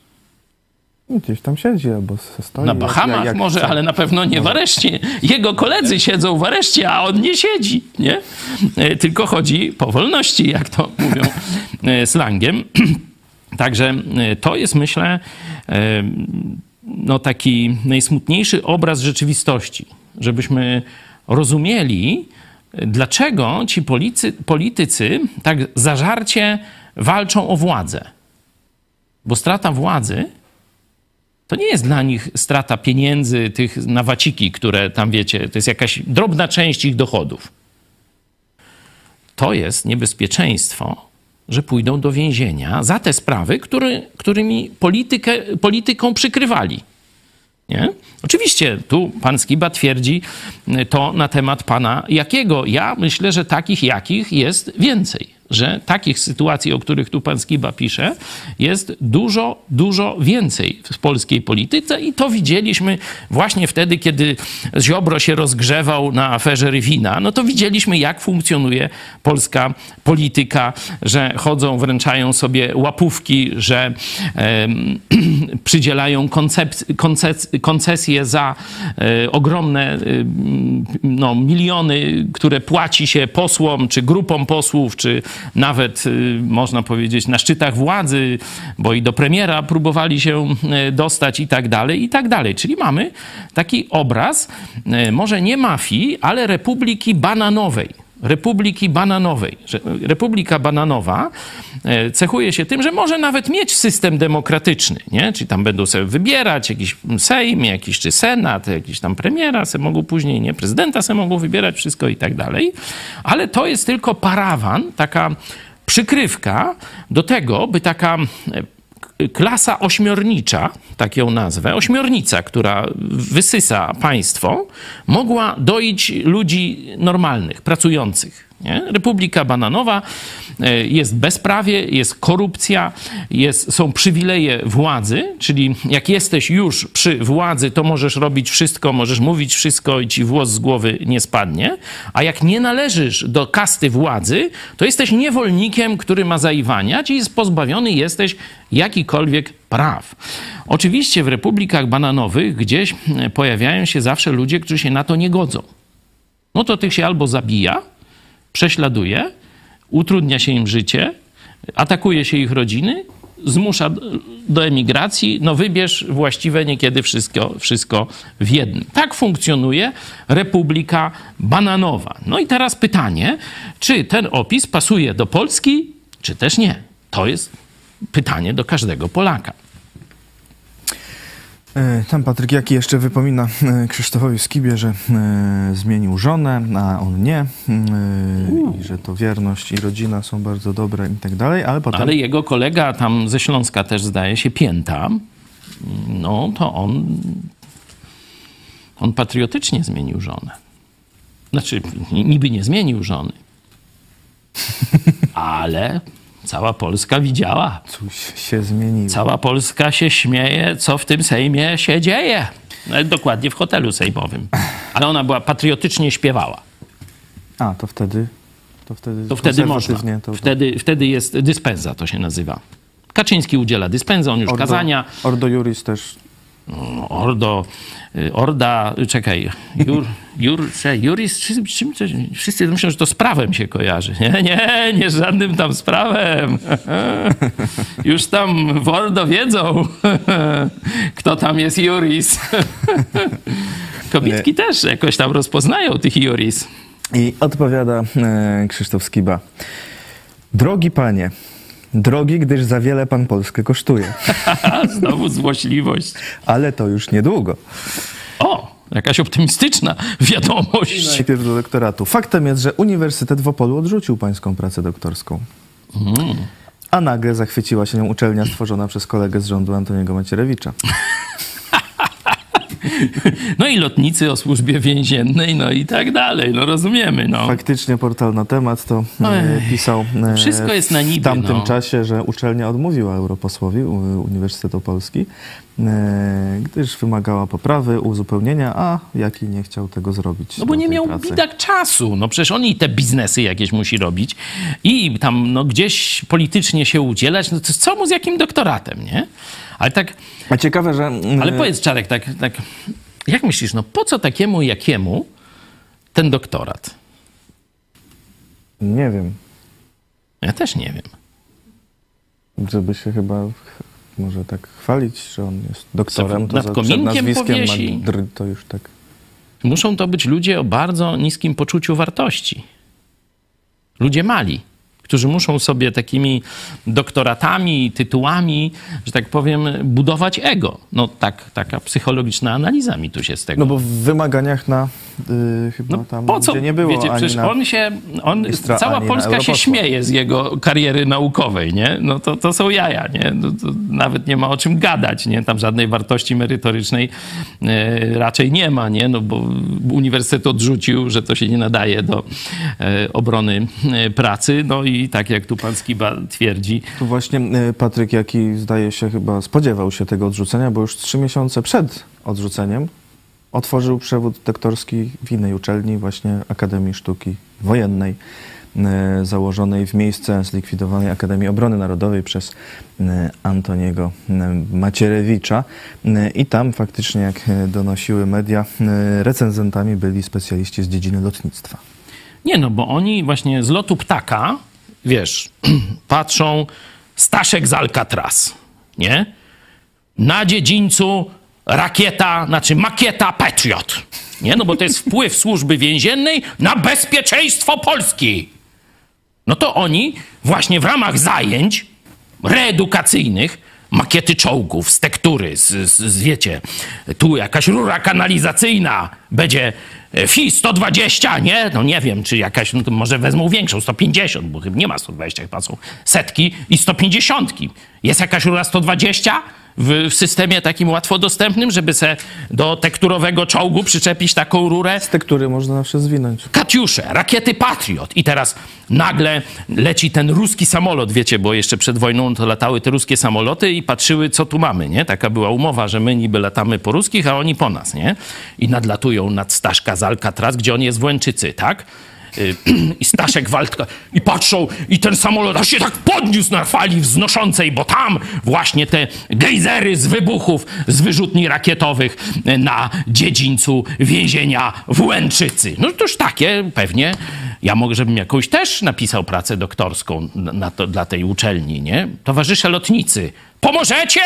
Gdzieś tam siedzi albo stoi. Na Bahamach jak, jak może, chce. ale na pewno nie w areszcie. Jego koledzy siedzą w areszcie, a on nie siedzi, nie? Tylko chodzi po wolności, jak to mówią slangiem. Także to jest, myślę, no taki najsmutniejszy obraz rzeczywistości, żebyśmy rozumieli, dlaczego ci policy, politycy tak zażarcie walczą o władzę. Bo strata władzy to nie jest dla nich strata pieniędzy, tych na waciki, które tam, wiecie, to jest jakaś drobna część ich dochodów. To jest niebezpieczeństwo, że pójdą do więzienia za te sprawy, który, którymi politykę, polityką przykrywali. Nie? Oczywiście tu pan Skiba twierdzi to na temat pana Jakiego. Ja myślę, że takich Jakich jest więcej. że takich sytuacji, o których tu pan Skiba pisze, jest dużo, dużo więcej w polskiej polityce i to widzieliśmy właśnie wtedy, kiedy Ziobro się rozgrzewał na aferze Rywina. No to widzieliśmy, jak funkcjonuje polska polityka, że chodzą, wręczają sobie łapówki, że e, przydzielają koncep- konces- koncesje za e, ogromne e, no, miliony, które płaci się posłom, czy grupom posłów, czy nawet, y, można powiedzieć, na szczytach władzy, bo i do premiera próbowali się y, dostać i tak dalej, i tak dalej. Czyli mamy taki obraz, y, może nie mafii, ale Republiki Bananowej. Republiki Bananowej. Republika Bananowa cechuje się tym, że może nawet mieć system demokratyczny, nie? Czyli tam będą sobie wybierać jakiś Sejm, jakiś czy Senat, jakiś tam premiera se mogą później, nie? Prezydenta se mogą wybierać, wszystko i tak dalej. Ale to jest tylko parawan, taka przykrywka do tego, by taka klasa ośmiornicza, tak ją nazwę, ośmiornica, która wysysa państwo, mogła doić ludzi normalnych, pracujących. Nie? Republika Bananowa, jest bezprawie, jest korupcja, jest, są przywileje władzy, czyli jak jesteś już przy władzy, to możesz robić wszystko, możesz mówić wszystko i ci włos z głowy nie spadnie, a jak nie należysz do kasty władzy, to jesteś niewolnikiem, który ma zaiwaniać i jest pozbawiony jesteś jakikolwiek praw. Oczywiście w republikach bananowych gdzieś pojawiają się zawsze ludzie, którzy się na to nie godzą. No to tych się albo zabija, prześladuje, utrudnia się im życie, atakuje się ich rodziny, zmusza do emigracji, no wybierz właściwe niekiedy wszystko, wszystko w jednym. Tak funkcjonuje Republika Bananowa. No i teraz pytanie, czy ten opis pasuje do Polski, czy też nie? To jest pytanie do każdego Polaka. Tam Patryk Jaki jeszcze wypomina Krzysztofowi Skibie, że e, zmienił żonę, a on nie. E, I że to wierność i rodzina są bardzo dobre i tak dalej, ale potem... Ale jego kolega tam ze Śląska też zdaje się, Pięta, no to on, on patriotycznie zmienił żonę. Znaczy, niby nie zmienił żony, ale... Cała Polska widziała. Coś się zmieniło. Cała Polska się śmieje, co w tym Sejmie się dzieje. No, dokładnie w hotelu sejmowym. Ale ona była patriotycznie śpiewała. A, to wtedy... To wtedy, to wtedy można. To, to... Wtedy, wtedy jest dyspensa, to się nazywa. Kaczyński udziela dyspensę, on już Ordo, kazania. Ordo Juris też... Ordo, Orda, czekaj, Jur, Jur, Juris, czym, czym, czym, wszyscy myślą, że to z prawem się kojarzy. Nie, nie, nie z żadnym tam z prawem. Już tam w Ordo wiedzą, kto tam jest Juris. Kobietki nie. Też jakoś tam rozpoznają tych Juris. I odpowiada e, Krzysztof Skiba. Drogi panie, drogi, gdyż za wiele pan Polskę kosztuje. Znowu złośliwość. Ale to już niedługo. O, jakaś optymistyczna wiadomość. Najpierw do doktoratu. Faktem jest, że Uniwersytet w Opolu odrzucił pańską pracę doktorską. Mm. A nagle zachwyciła się nią uczelnia stworzona przez kolegę z rządu Antoniego Macierewicza. No i lotnicy o służbie więziennej, no i tak dalej, no rozumiemy, no. Faktycznie portal Na Temat to e, pisał e, wszystko jest na niby, w tamtym no. czasie, że uczelnia odmówiła europosłowi Uniwersytet Opolski, e, gdyż wymagała poprawy, uzupełnienia, a Jaki nie chciał tego zrobić. No bo nie miał pracy. Bidak czasu, no przecież on i te biznesy jakieś musi robić i tam no gdzieś politycznie się udzielać, no to co mu z jakim doktoratem, nie? Ale tak... A ciekawe, że... Ale powiedz, Czarek, tak, tak, jak myślisz, no po co takiemu Jakiemu ten doktorat? Nie wiem. Ja też nie wiem. Żeby się chyba może tak chwalić, że on jest doktorem, to nad za, kominkiem przed nazwiskiem powiesi. ma dr, to już tak... Muszą to być ludzie o bardzo niskim poczuciu wartości. Ludzie mali, którzy muszą sobie takimi doktoratami, tytułami, że tak powiem, budować ego. No tak, taka psychologiczna analiza mi tu się z tego... No bo w wymaganiach na yy, chyba no, tam, po co? gdzie nie było Wiecie, ani przecież na on się, on, ministra, cała Polska się śmieje z jego kariery naukowej, nie? No to, to są jaja, nie? No, to nawet nie ma o czym gadać, nie? Tam żadnej wartości merytorycznej e, raczej nie ma, nie? No bo uniwersytet odrzucił, że to się nie nadaje do e, obrony e, pracy, no i niemcami, tak jak tu pan Skiba twierdzi. Tu właśnie y, Patryk Jaki, zdaje się, chyba spodziewał się tego odrzucenia, bo już trzy miesiące przed odrzuceniem otworzył przewód doktorski w innej uczelni, właśnie Akademii Sztuki Wojennej, y, założonej w miejsce zlikwidowanej Akademii Obrony Narodowej przez y, Antoniego y, Macierewicza. Y, I tam faktycznie, jak y, donosiły media, y, recenzentami byli specjaliści z dziedziny lotnictwa. Nie, no bo oni właśnie z lotu ptaka, wiesz, patrzą, Staszek z Alcatraz, nie? Na dziedzińcu rakieta, znaczy makieta Patriot, nie? No bo to jest wpływ służby więziennej na bezpieczeństwo Polski. No to oni właśnie w ramach zajęć reedukacyjnych makiety czołgów z tektury, z, z, z wiecie, tu jakaś rura kanalizacyjna, będzie F I sto dwadzieścia, nie? No nie wiem, czy jakaś, no to może wezmą większą, sto pięćdziesiąt, bo chyba nie ma sto dwadzieścia, chyba są setki i sto pięćdziesiąt. Jest jakaś rura sto dwadzieścia w, w systemie takim łatwo dostępnym, żeby se do tekturowego czołgu przyczepić taką rurę? Z tektury można zawsze zwinąć. Katiusze, rakiety Patriot. I teraz nagle leci ten ruski samolot, wiecie, bo jeszcze przed wojną to latały te ruskie samoloty i patrzyły, co tu mamy, nie? Taka była umowa, że my niby latamy po ruskich, a oni po nas, nie? I nadlatują nad Staszka z Alcatraz, gdzie on jest w Łęczycy, tak? I Staszek walka, i patrzą, i ten samolot aż się tak podniósł na fali wznoszącej, bo tam właśnie te gejzery z wybuchów, z wyrzutni rakietowych na dziedzińcu więzienia w Łęczycy. No toż takie pewnie, ja może bym jakąś też napisał pracę doktorską na to, dla tej uczelni, nie? Towarzysze lotnicy, pomożecie?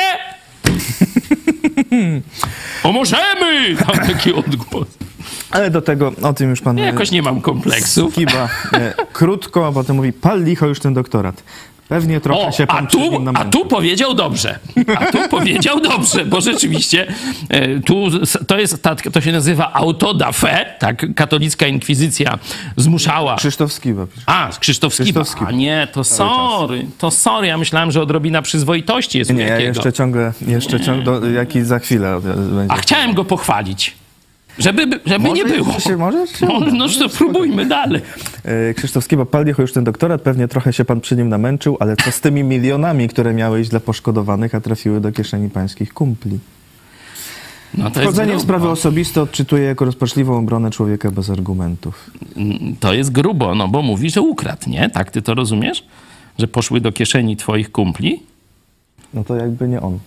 Pomożemy! Tam taki odgłos. Ale do tego, o tym już pan... Ja jakoś nie mam kompleksów. Skiba e, krótko, a potem mówi, pal licho już ten doktorat. Pewnie trochę O, się pan a tu, na a tu powiedział dobrze. A tu powiedział dobrze, bo rzeczywiście e, tu to jest, ta, to się nazywa auto da fe, tak, katolicka inkwizycja zmuszała. Krzysztof Skiba. A, Krzysztof Skiba. Krzysztof Skiba. A nie, to sorry, to sorry. Ja myślałem, że odrobina przyzwoitości jest u Nie, ja jakiego. jeszcze ciągle, jeszcze ciągle, do, jaki za chwilę będzie. A chciałem go pochwalić. Żeby, żeby nie Możesz było. Się, możesz? No, no to próbujmy dalej. E, Krzysztof Skiba, pal licho już ten doktorat, pewnie trochę się pan przy nim namęczył, ale co z tymi milionami, które miały iść dla poszkodowanych, a trafiły do kieszeni pańskich kumpli? No to Wchodzenie w jest sprawy grubo. osobiste odczytuję jako rozpaczliwą obronę człowieka bez argumentów. To jest grubo, no bo mówi, że ukradł, nie? Tak ty to rozumiesz? Że poszły do kieszeni twoich kumpli? No to jakby nie on.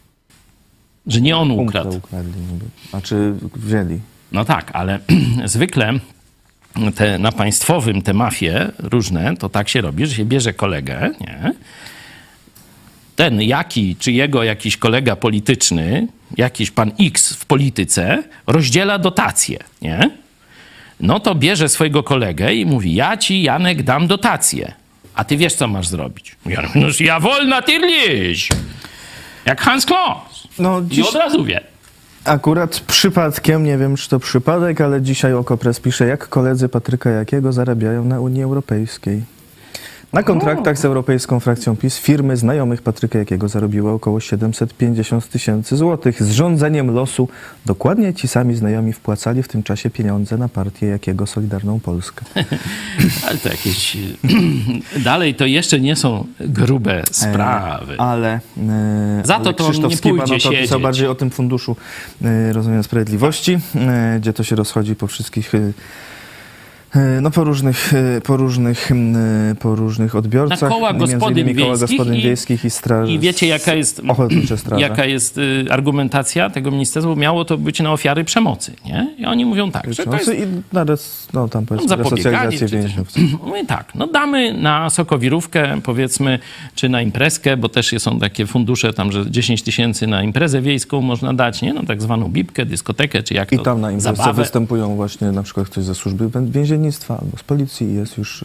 Że nie on Punkta ukradł. ukradli niby. A czy wzięli? No tak, ale zwykle te, na państwowym te mafie różne, to tak się robi, że się bierze kolegę, nie? Ten jaki, czy jego jakiś kolega polityczny, jakiś pan X w polityce, rozdziela dotacje, nie? No to bierze swojego kolegę i mówi, ja ci, Janek, dam dotację. A ty wiesz, co masz zrobić. Ja, no, ja wolna tyrliś. Jak Hans Kloss. No, I dziś... od razu wie. Akurat przypadkiem, nie wiem czy to przypadek, ale dzisiaj Okopres pisze, jak koledzy Patryka Jakiego zarabiają na Unii Europejskiej. Na kontraktach z europejską frakcją PiS firmy znajomych Patryka Jakiego zarobiły około siedemset pięćdziesiąt tysięcy złotych. Z rządzeniem losu dokładnie ci sami znajomi wpłacali w tym czasie pieniądze na partię Jakiego Solidarną Polskę. Ale to jakieś... Dalej to jeszcze nie są grube sprawy. E, ale e, Za to ale to on Krzysztof nie Skiba, pójdzie no to pisał siedzieć. bardziej o tym funduszu, e, rozumiem, sprawiedliwości, e, gdzie to się rozchodzi po wszystkich... E, No po różnych, po różnych, po różnych odbiorcach. Na koła między gospodyń innymi koła wiejskich gospodyń i- wiejskich i straży. I wiecie, jaka jest, Ochotnicze straże. jaka jest y, argumentacja tego ministerstwa? Bo miało to być na ofiary przemocy, nie? I oni mówią tak, że to jest I na res, no tam powiedzmy zapobieganie. resocjalizację Czy coś. więźniów. Mówię tak, no damy na sokowirówkę, powiedzmy, czy na imprezkę, bo też są takie fundusze tam, że dziesięć tysięcy na imprezę wiejską można dać, nie? No tak zwaną bibkę, dyskotekę, czy jak I to, tam na imprezce zabawę. występują właśnie na przykład ktoś ze służby więziennictwa albo z policji i jest już,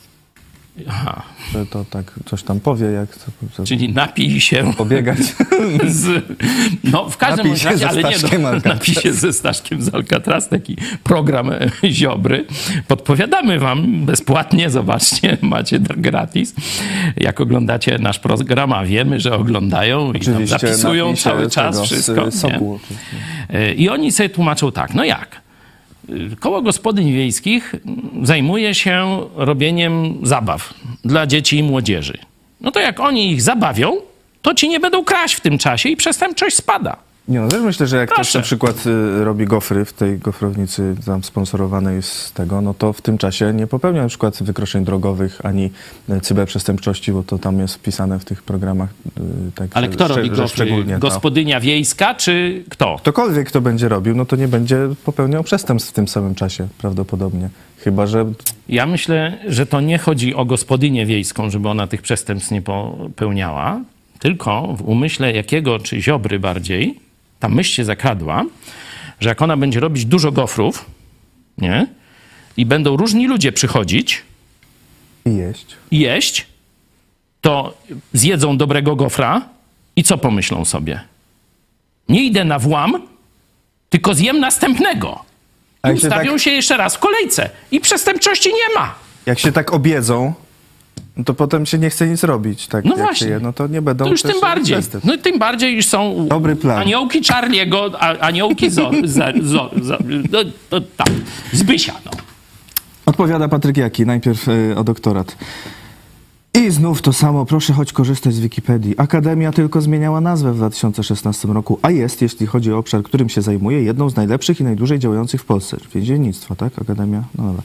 Aha, że to tak coś tam powie, jak co, co czyli napij się pobiegać. z... No w każdym Napij się razie, ze ale nie, Staszkiem no, Alcatraz. napij się ze Staszkiem z Alcatraz, taki program e, Ziobry. Podpowiadamy wam bezpłatnie, zobaczcie, macie gratis. Jak oglądacie nasz program, a wiemy, że oglądają i tam Oczywiście zapisują napij się cały czas tego wszystko. z soku, nie? oczywiście. E, I oni sobie tłumaczą tak, no jak? Koło Gospodyń Wiejskich zajmuje się robieniem zabaw dla dzieci i młodzieży. No to jak oni ich zabawią, to ci nie będą kraść w tym czasie i przestępczość spada. Nie no, też myślę, że jak Proszę. ktoś na przykład y, robi gofry w tej gofrownicy tam sponsorowanej z tego, no to w tym czasie nie popełnia na przykład wykroczeń drogowych ani y, cyberprzestępczości, bo to tam jest wpisane w tych programach. Y, tak, Ale że, kto że, robi że gofry? szczególnie to. Gospodynia wiejska czy kto? Ktokolwiek, kto będzie robił, no to nie będzie popełniał przestępstw w tym samym czasie prawdopodobnie. Chyba że Ja myślę, że to nie chodzi o gospodynię wiejską, żeby ona tych przestępstw nie popełniała, tylko w umyśle jakiego, czy Ziobry bardziej, ta myśl się zakradła, że jak ona będzie robić dużo gofrów, nie? I będą różni ludzie przychodzić i jeść. i jeść, to zjedzą dobrego gofra i co pomyślą sobie? Nie idę na włam, tylko zjem następnego. A I jak się ustawią tak- się jeszcze raz w kolejce. I przestępczości nie ma. Jak się tak obiedzą, no to potem się nie chce nic robić. Tak, No jak właśnie. Się je, no to nie będą To już też tym bardziej. przestępstw. No i tym bardziej już są Dobry plan. aniołki Charlie'ego, a, aniołki zo, za, zo, za, no, to, tam, Zbysia, no. Odpowiada Patryk Jaki, najpierw y, o doktorat. I znów to samo, proszę choć korzystać z Wikipedii. Akademia tylko zmieniała nazwę w dwa tysiące szesnastym roku, a jest, jeśli chodzi o obszar, którym się zajmuje, jedną z najlepszych i najdłużej działających w Polsce. Więziennictwo, tak? Akademia? No dobra.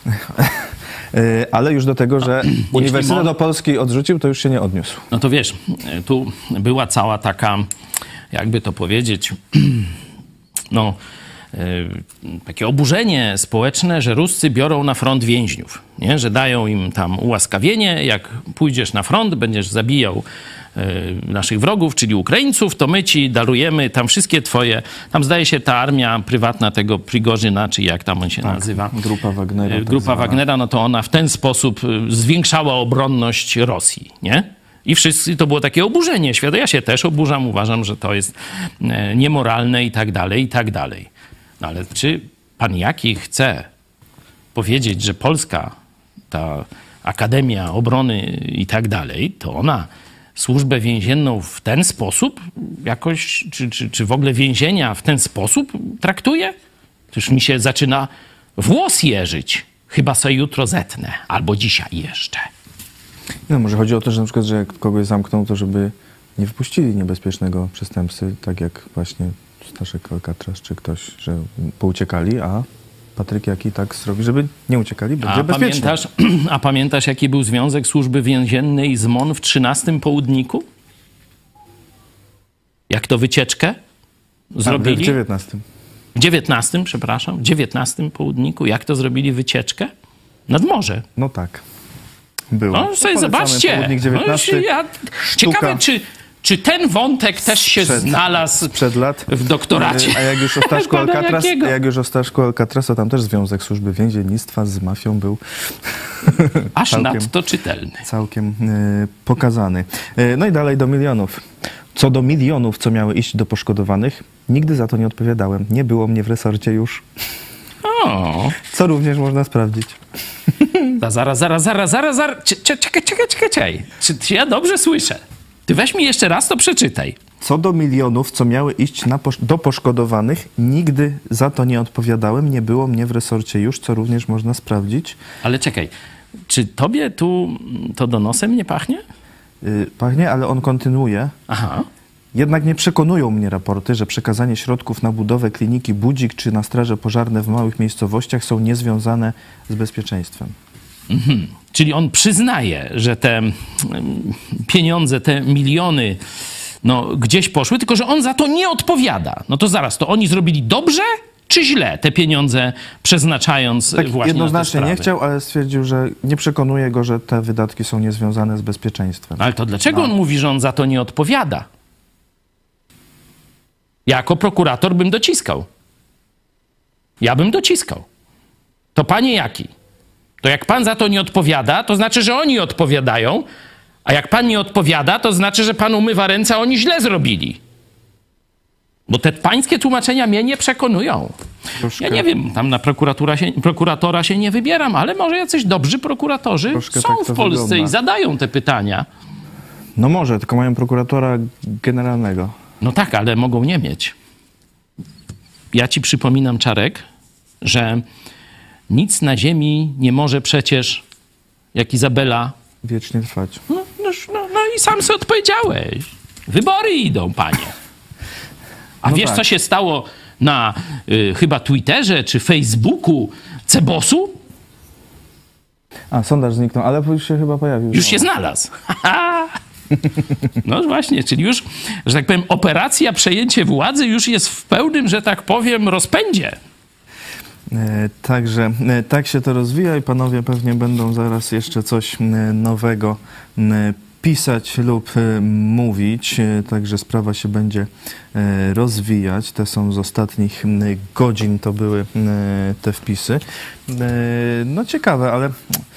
Y, Ale już do tego, że Uniwersytet mo- Opolski odrzucił, to już się nie odniósł. No to wiesz, tu była cała taka, jakby to powiedzieć, no, y, takie oburzenie społeczne, że Ruscy biorą na front więźniów, nie? Że dają im tam ułaskawienie, jak pójdziesz na front, będziesz zabijał y, naszych wrogów, czyli Ukraińców, to my ci darujemy tam wszystkie twoje, tam zdaje się ta armia prywatna tego Prigorzyna, czy jak tam on się nazywa. Grupa Wagnera. Y, tak Grupa zwana. Wagnera, no to ona w ten sposób y, zwiększała obronność Rosji, nie? I wszyscy, to było takie oburzenie świata. Ja się też oburzam, uważam, że to jest e, niemoralne i tak dalej, i tak dalej. No ale czy pan Jaki chce powiedzieć, że Polska, ta Akademia Obrony i tak dalej, to ona służbę więzienną w ten sposób jakoś, czy, czy, czy w ogóle więzienia w ten sposób traktuje? To już mi się zaczyna włos jeżyć. Chyba sobie jutro zetnę, albo dzisiaj jeszcze. No, może chodzi o to, że na przykład, że jak kogoś zamkną, to żeby nie wypuścili niebezpiecznego przestępcy, tak jak właśnie Staszek Alcatraz czy ktoś, że pouciekali, a Patryk Jaki tak zrobi, żeby nie uciekali, będzie A bezpiecznie. pamiętasz, a pamiętasz, jaki był związek służby więziennej z M O N w trzynastym południku? Jak to wycieczkę A, zrobili? w dziewiętnastym. W dziewiętnastym, przepraszam, w dziewiętnastym południku. Jak to zrobili wycieczkę? Nad morze. No tak. Było. No sobie Polecamy zobaczcie. Południk No, dziewiętnasty. ja, ciekawe, czy, czy ten wątek też się Sprzed- znalazł Sprzed lat. w doktoracie. A jak już o Staszku Pana Alcatraz, Jakiego? jak już o Staszku Alcatraz, to tam też związek służby więziennictwa z mafią był Aż całkiem- nadto czytelny. całkiem y, pokazany. Y, no i dalej do milionów. Co do milionów, co miały iść do poszkodowanych, nigdy za to nie odpowiadałem. Nie było mnie w resorcie już. O, Co również można sprawdzić. za- zaraz, zaraz, zaraz, zaraz, zaraz. Cie- cie- Czekaj, czekaj, czekaj, czekaj. Czy, czy ja dobrze słyszę? Ty weź mi jeszcze raz to przeczytaj. Co do milionów, co miały iść na posz- do poszkodowanych, nigdy za to nie odpowiadałem. Nie było mnie w resorcie już, co również można sprawdzić. Ale czekaj, czy tobie tu to donosem nie pachnie? Yy, pachnie, ale on kontynuuje. Aha. Jednak nie przekonują mnie raporty, że przekazanie środków na budowę kliniki Budzik czy na straże pożarne w małych miejscowościach są niezwiązane z bezpieczeństwem. Mhm. Czyli on przyznaje, że te mm, pieniądze, te miliony no, gdzieś poszły, tylko że on za to nie odpowiada. No to zaraz, to oni zrobili dobrze czy źle te pieniądze przeznaczając Tak właśnie jednoznacznie na te nie sprawy? chciał, ale stwierdził, że nie przekonuje go, że te wydatki są niezwiązane z bezpieczeństwem. Ale to dlaczego on mówi, że on za to nie odpowiada? Ja jako prokurator bym dociskał. Ja bym dociskał. To panie Jaki? To jak pan za to nie odpowiada, to znaczy, że oni odpowiadają, a jak pan nie odpowiada, to znaczy, że pan umywa ręce, a oni źle zrobili. Bo te pańskie tłumaczenia mnie nie przekonują. Troszkę- Ja nie wiem, tam na prokuratura się, prokuratora się nie wybieram, ale może jacyś dobrzy prokuratorzy Troszkę są tak to w Polsce wygląda. i zadają te pytania. No może, tylko mają prokuratora generalnego. No tak, ale mogą nie mieć. Ja ci przypominam, Czarek, że nic na ziemi nie może przecież, jak Izabela... Wiecznie trwać. No, no, no, no i sam sobie odpowiedziałeś. Wybory idą, panie. A No wiesz, tak. co się stało na y, chyba Twitterze czy Facebooku Cebosu? A, sondaż zniknął, ale już się chyba pojawił. Już się znalazł. No właśnie, czyli już, że tak powiem, operacja przejęcie władzy już jest w pełnym, że tak powiem, rozpędzie. E, Także e, tak się to rozwija i panowie pewnie będą zaraz jeszcze coś e, nowego e, pisać lub e, mówić, e, także sprawa się będzie e, rozwijać. Te są z ostatnich m, godzin, to były e, te wpisy. E, No ciekawe, ale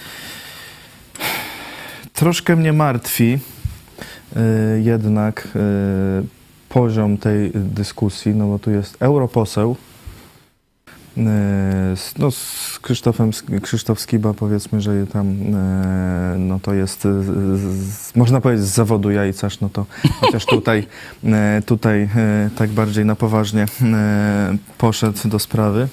troszkę mnie martwi e, jednak e, poziom tej dyskusji, no bo tu jest europoseł, z, no, z Krzysztofem, Krzysztof Skiba, powiedzmy, że tam e, no to jest, z, z, można powiedzieć, z zawodu jajcarz, no to chociaż tutaj, e, tutaj e, tak bardziej na poważnie e, poszedł do sprawy,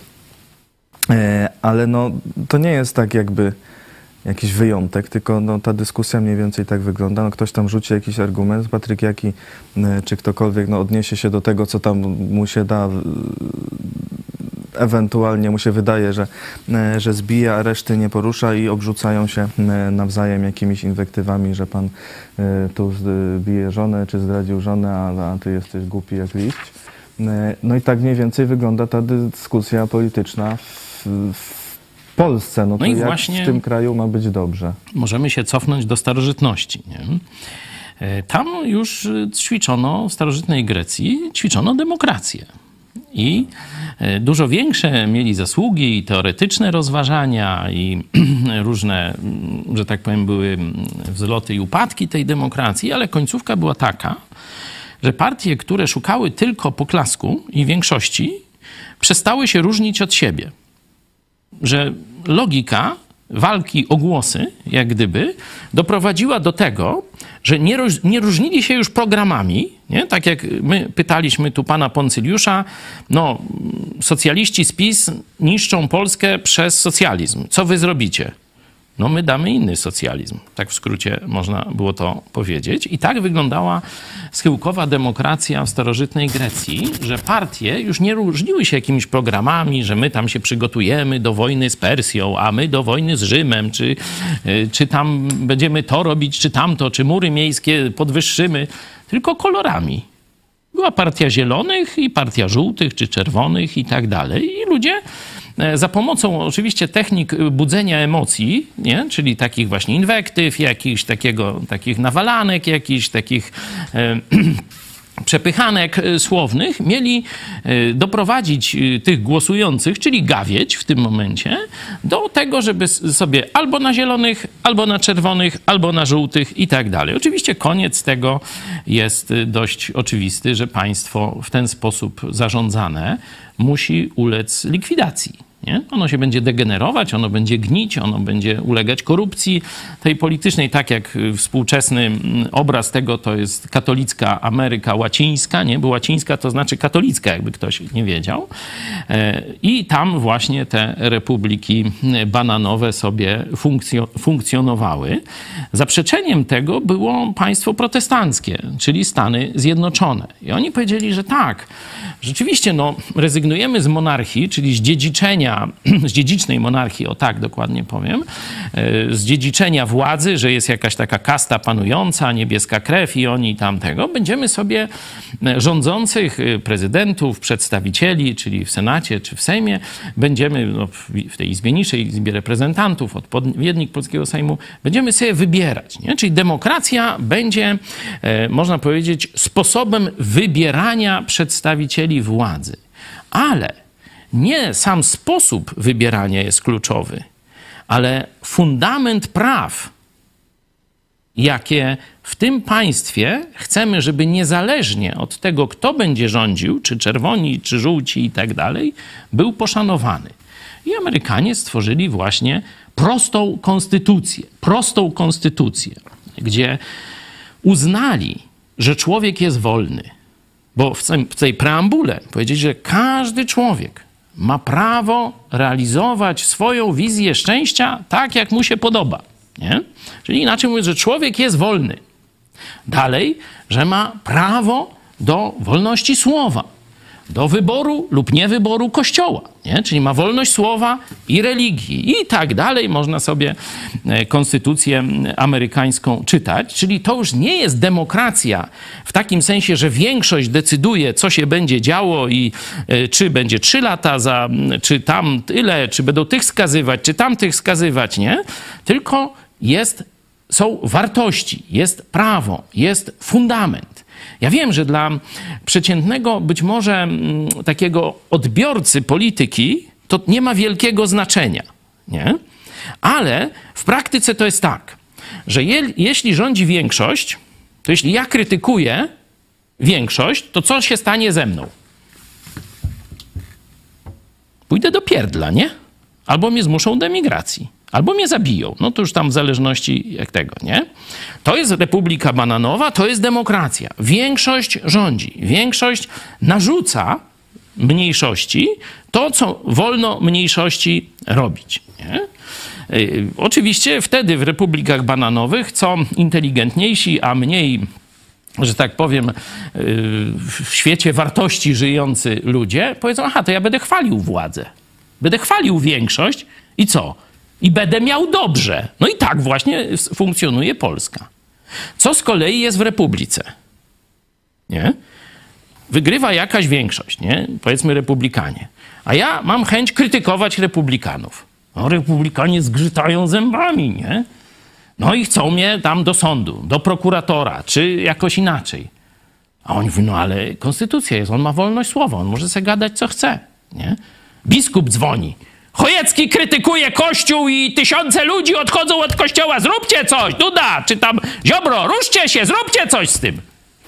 e, ale no to nie jest tak jakby jakiś wyjątek, tylko no, ta dyskusja mniej więcej tak wygląda. No, ktoś tam rzuci jakiś argument, Patryk Jaki e, czy ktokolwiek no, odniesie się do tego, co tam mu się da, ewentualnie mu się wydaje, że, że zbija, a reszty nie porusza i obrzucają się nawzajem jakimiś inwektywami, że pan tu bije żonę, czy zdradził żonę, a, a ty jesteś głupi jak liść. No i tak mniej więcej wygląda ta dyskusja polityczna w, w Polsce. No to No i jak właśnie w tym kraju ma być dobrze? Możemy się cofnąć do starożytności. Nie? Tam już ćwiczono, w starożytnej Grecji ćwiczono demokrację. I dużo większe mieli zasługi i teoretyczne rozważania i różne, że tak powiem, były wzloty i upadki tej demokracji, ale końcówka była taka, że partie, które szukały tylko poklasku i większości, przestały się różnić od siebie. Że logika walki o głosy, jak gdyby, doprowadziła do tego, że nie, roz, nie różnili się już programami, nie? Tak jak my pytaliśmy tu pana Poncyliusza, no socjaliści z PiS niszczą Polskę przez socjalizm. Co wy zrobicie? No my damy inny socjalizm. Tak w skrócie można było to powiedzieć. I tak wyglądała schyłkowa demokracja w starożytnej Grecji, że partie już nie różniły się jakimiś programami, że my tam się przygotujemy do wojny z Persją, a my do wojny z Rzymem, czy, czy tam będziemy to robić, czy tamto, czy mury miejskie podwyższymy, tylko kolorami. Była partia zielonych i partia żółtych, czy czerwonych i tak dalej. I ludzie za pomocą oczywiście technik budzenia emocji, nie? Czyli takich właśnie inwektyw, jakichś takiego, takich nawalanek, jakichś takich e, przepychanek słownych, mieli doprowadzić tych głosujących, czyli gawieć w tym momencie, do tego, żeby sobie albo na zielonych, albo na czerwonych, albo na żółtych i tak dalej. Oczywiście koniec tego jest dość oczywisty, że państwo w ten sposób zarządzane musi ulec likwidacji. Nie? Ono się będzie degenerować, ono będzie gnić, ono będzie ulegać korupcji tej politycznej, tak jak współczesny obraz tego to jest katolicka Ameryka łacińska, nie? Bo łacińska to znaczy katolicka, jakby ktoś nie wiedział. I tam właśnie te republiki bananowe sobie funkcjo- funkcjonowały. Zaprzeczeniem tego było państwo protestanckie, czyli Stany Zjednoczone. I oni powiedzieli, że tak, rzeczywiście no, rezygnujemy z monarchii, czyli z dziedziczenia, z dziedzicznej monarchii, o tak dokładnie powiem, z dziedziczenia władzy, że jest jakaś taka kasta panująca, niebieska krew i oni tamtego. Będziemy sobie rządzących, prezydentów, przedstawicieli, czyli w Senacie czy w Sejmie, będziemy no, w tej Izbie niższej, Izbie Reprezentantów, odpowiednik polskiego Sejmu, będziemy sobie wybierać. Nie? Czyli demokracja będzie, można powiedzieć, sposobem wybierania przedstawicieli władzy. Ale nie sam sposób wybierania jest kluczowy, ale fundament praw, jakie w tym państwie chcemy, żeby niezależnie od tego, kto będzie rządził, czy czerwoni, czy żółci i tak dalej, był poszanowany. I Amerykanie stworzyli właśnie prostą konstytucję, prostą konstytucję, gdzie uznali, że człowiek jest wolny. Bo w tej preambule powiedzieć, że każdy człowiek ma prawo realizować swoją wizję szczęścia tak, jak mu się podoba. Nie? Czyli inaczej mówiąc, że człowiek jest wolny. Dalej, że ma prawo do wolności słowa, do wyboru lub niewyboru kościoła, nie? Czyli ma wolność słowa i religii i tak dalej. Można sobie konstytucję amerykańską czytać. Czyli to już nie jest demokracja w takim sensie, że większość decyduje, co się będzie działo i czy będzie trzy lata za, czy tam tyle, czy będą tych skazywać, czy tamtych skazywać, nie? Tylko jest, są wartości, jest prawo, jest fundament. Ja wiem, że dla przeciętnego być może takiego odbiorcy polityki to nie ma wielkiego znaczenia, nie? Ale w praktyce to jest tak, że je, jeśli rządzi większość, to jeśli ja krytykuję większość, to co się stanie ze mną? Pójdę do pierdla, nie? Albo mnie zmuszą do emigracji. Albo mnie zabiją. No to już tam w zależności jak tego, nie? To jest republika bananowa, to jest demokracja. Większość rządzi. Większość narzuca mniejszości to, co wolno mniejszości robić, nie? Yy, oczywiście wtedy w republikach bananowych, co inteligentniejsi, a mniej, że tak powiem, yy, w świecie wartości żyjący ludzie powiedzą, aha, to ja będę chwalił władzę. Będę chwalił większość i co? I będę miał dobrze. No i tak właśnie funkcjonuje Polska. Co z kolei jest w republice? Nie? Wygrywa jakaś większość, nie? Powiedzmy republikanie. A ja mam chęć krytykować republikanów. No, republikanie zgrzytają zębami, nie? No i chcą mnie tam do sądu, do prokuratora, czy jakoś inaczej. A oni mówią, no ale konstytucja jest, on ma wolność słowa, on może sobie gadać co chce, nie? Biskup dzwoni. Chojecki krytykuje Kościół i tysiące ludzi odchodzą od Kościoła. Zróbcie coś, Duda, czy tam Ziobro, ruszcie się, zróbcie coś z tym.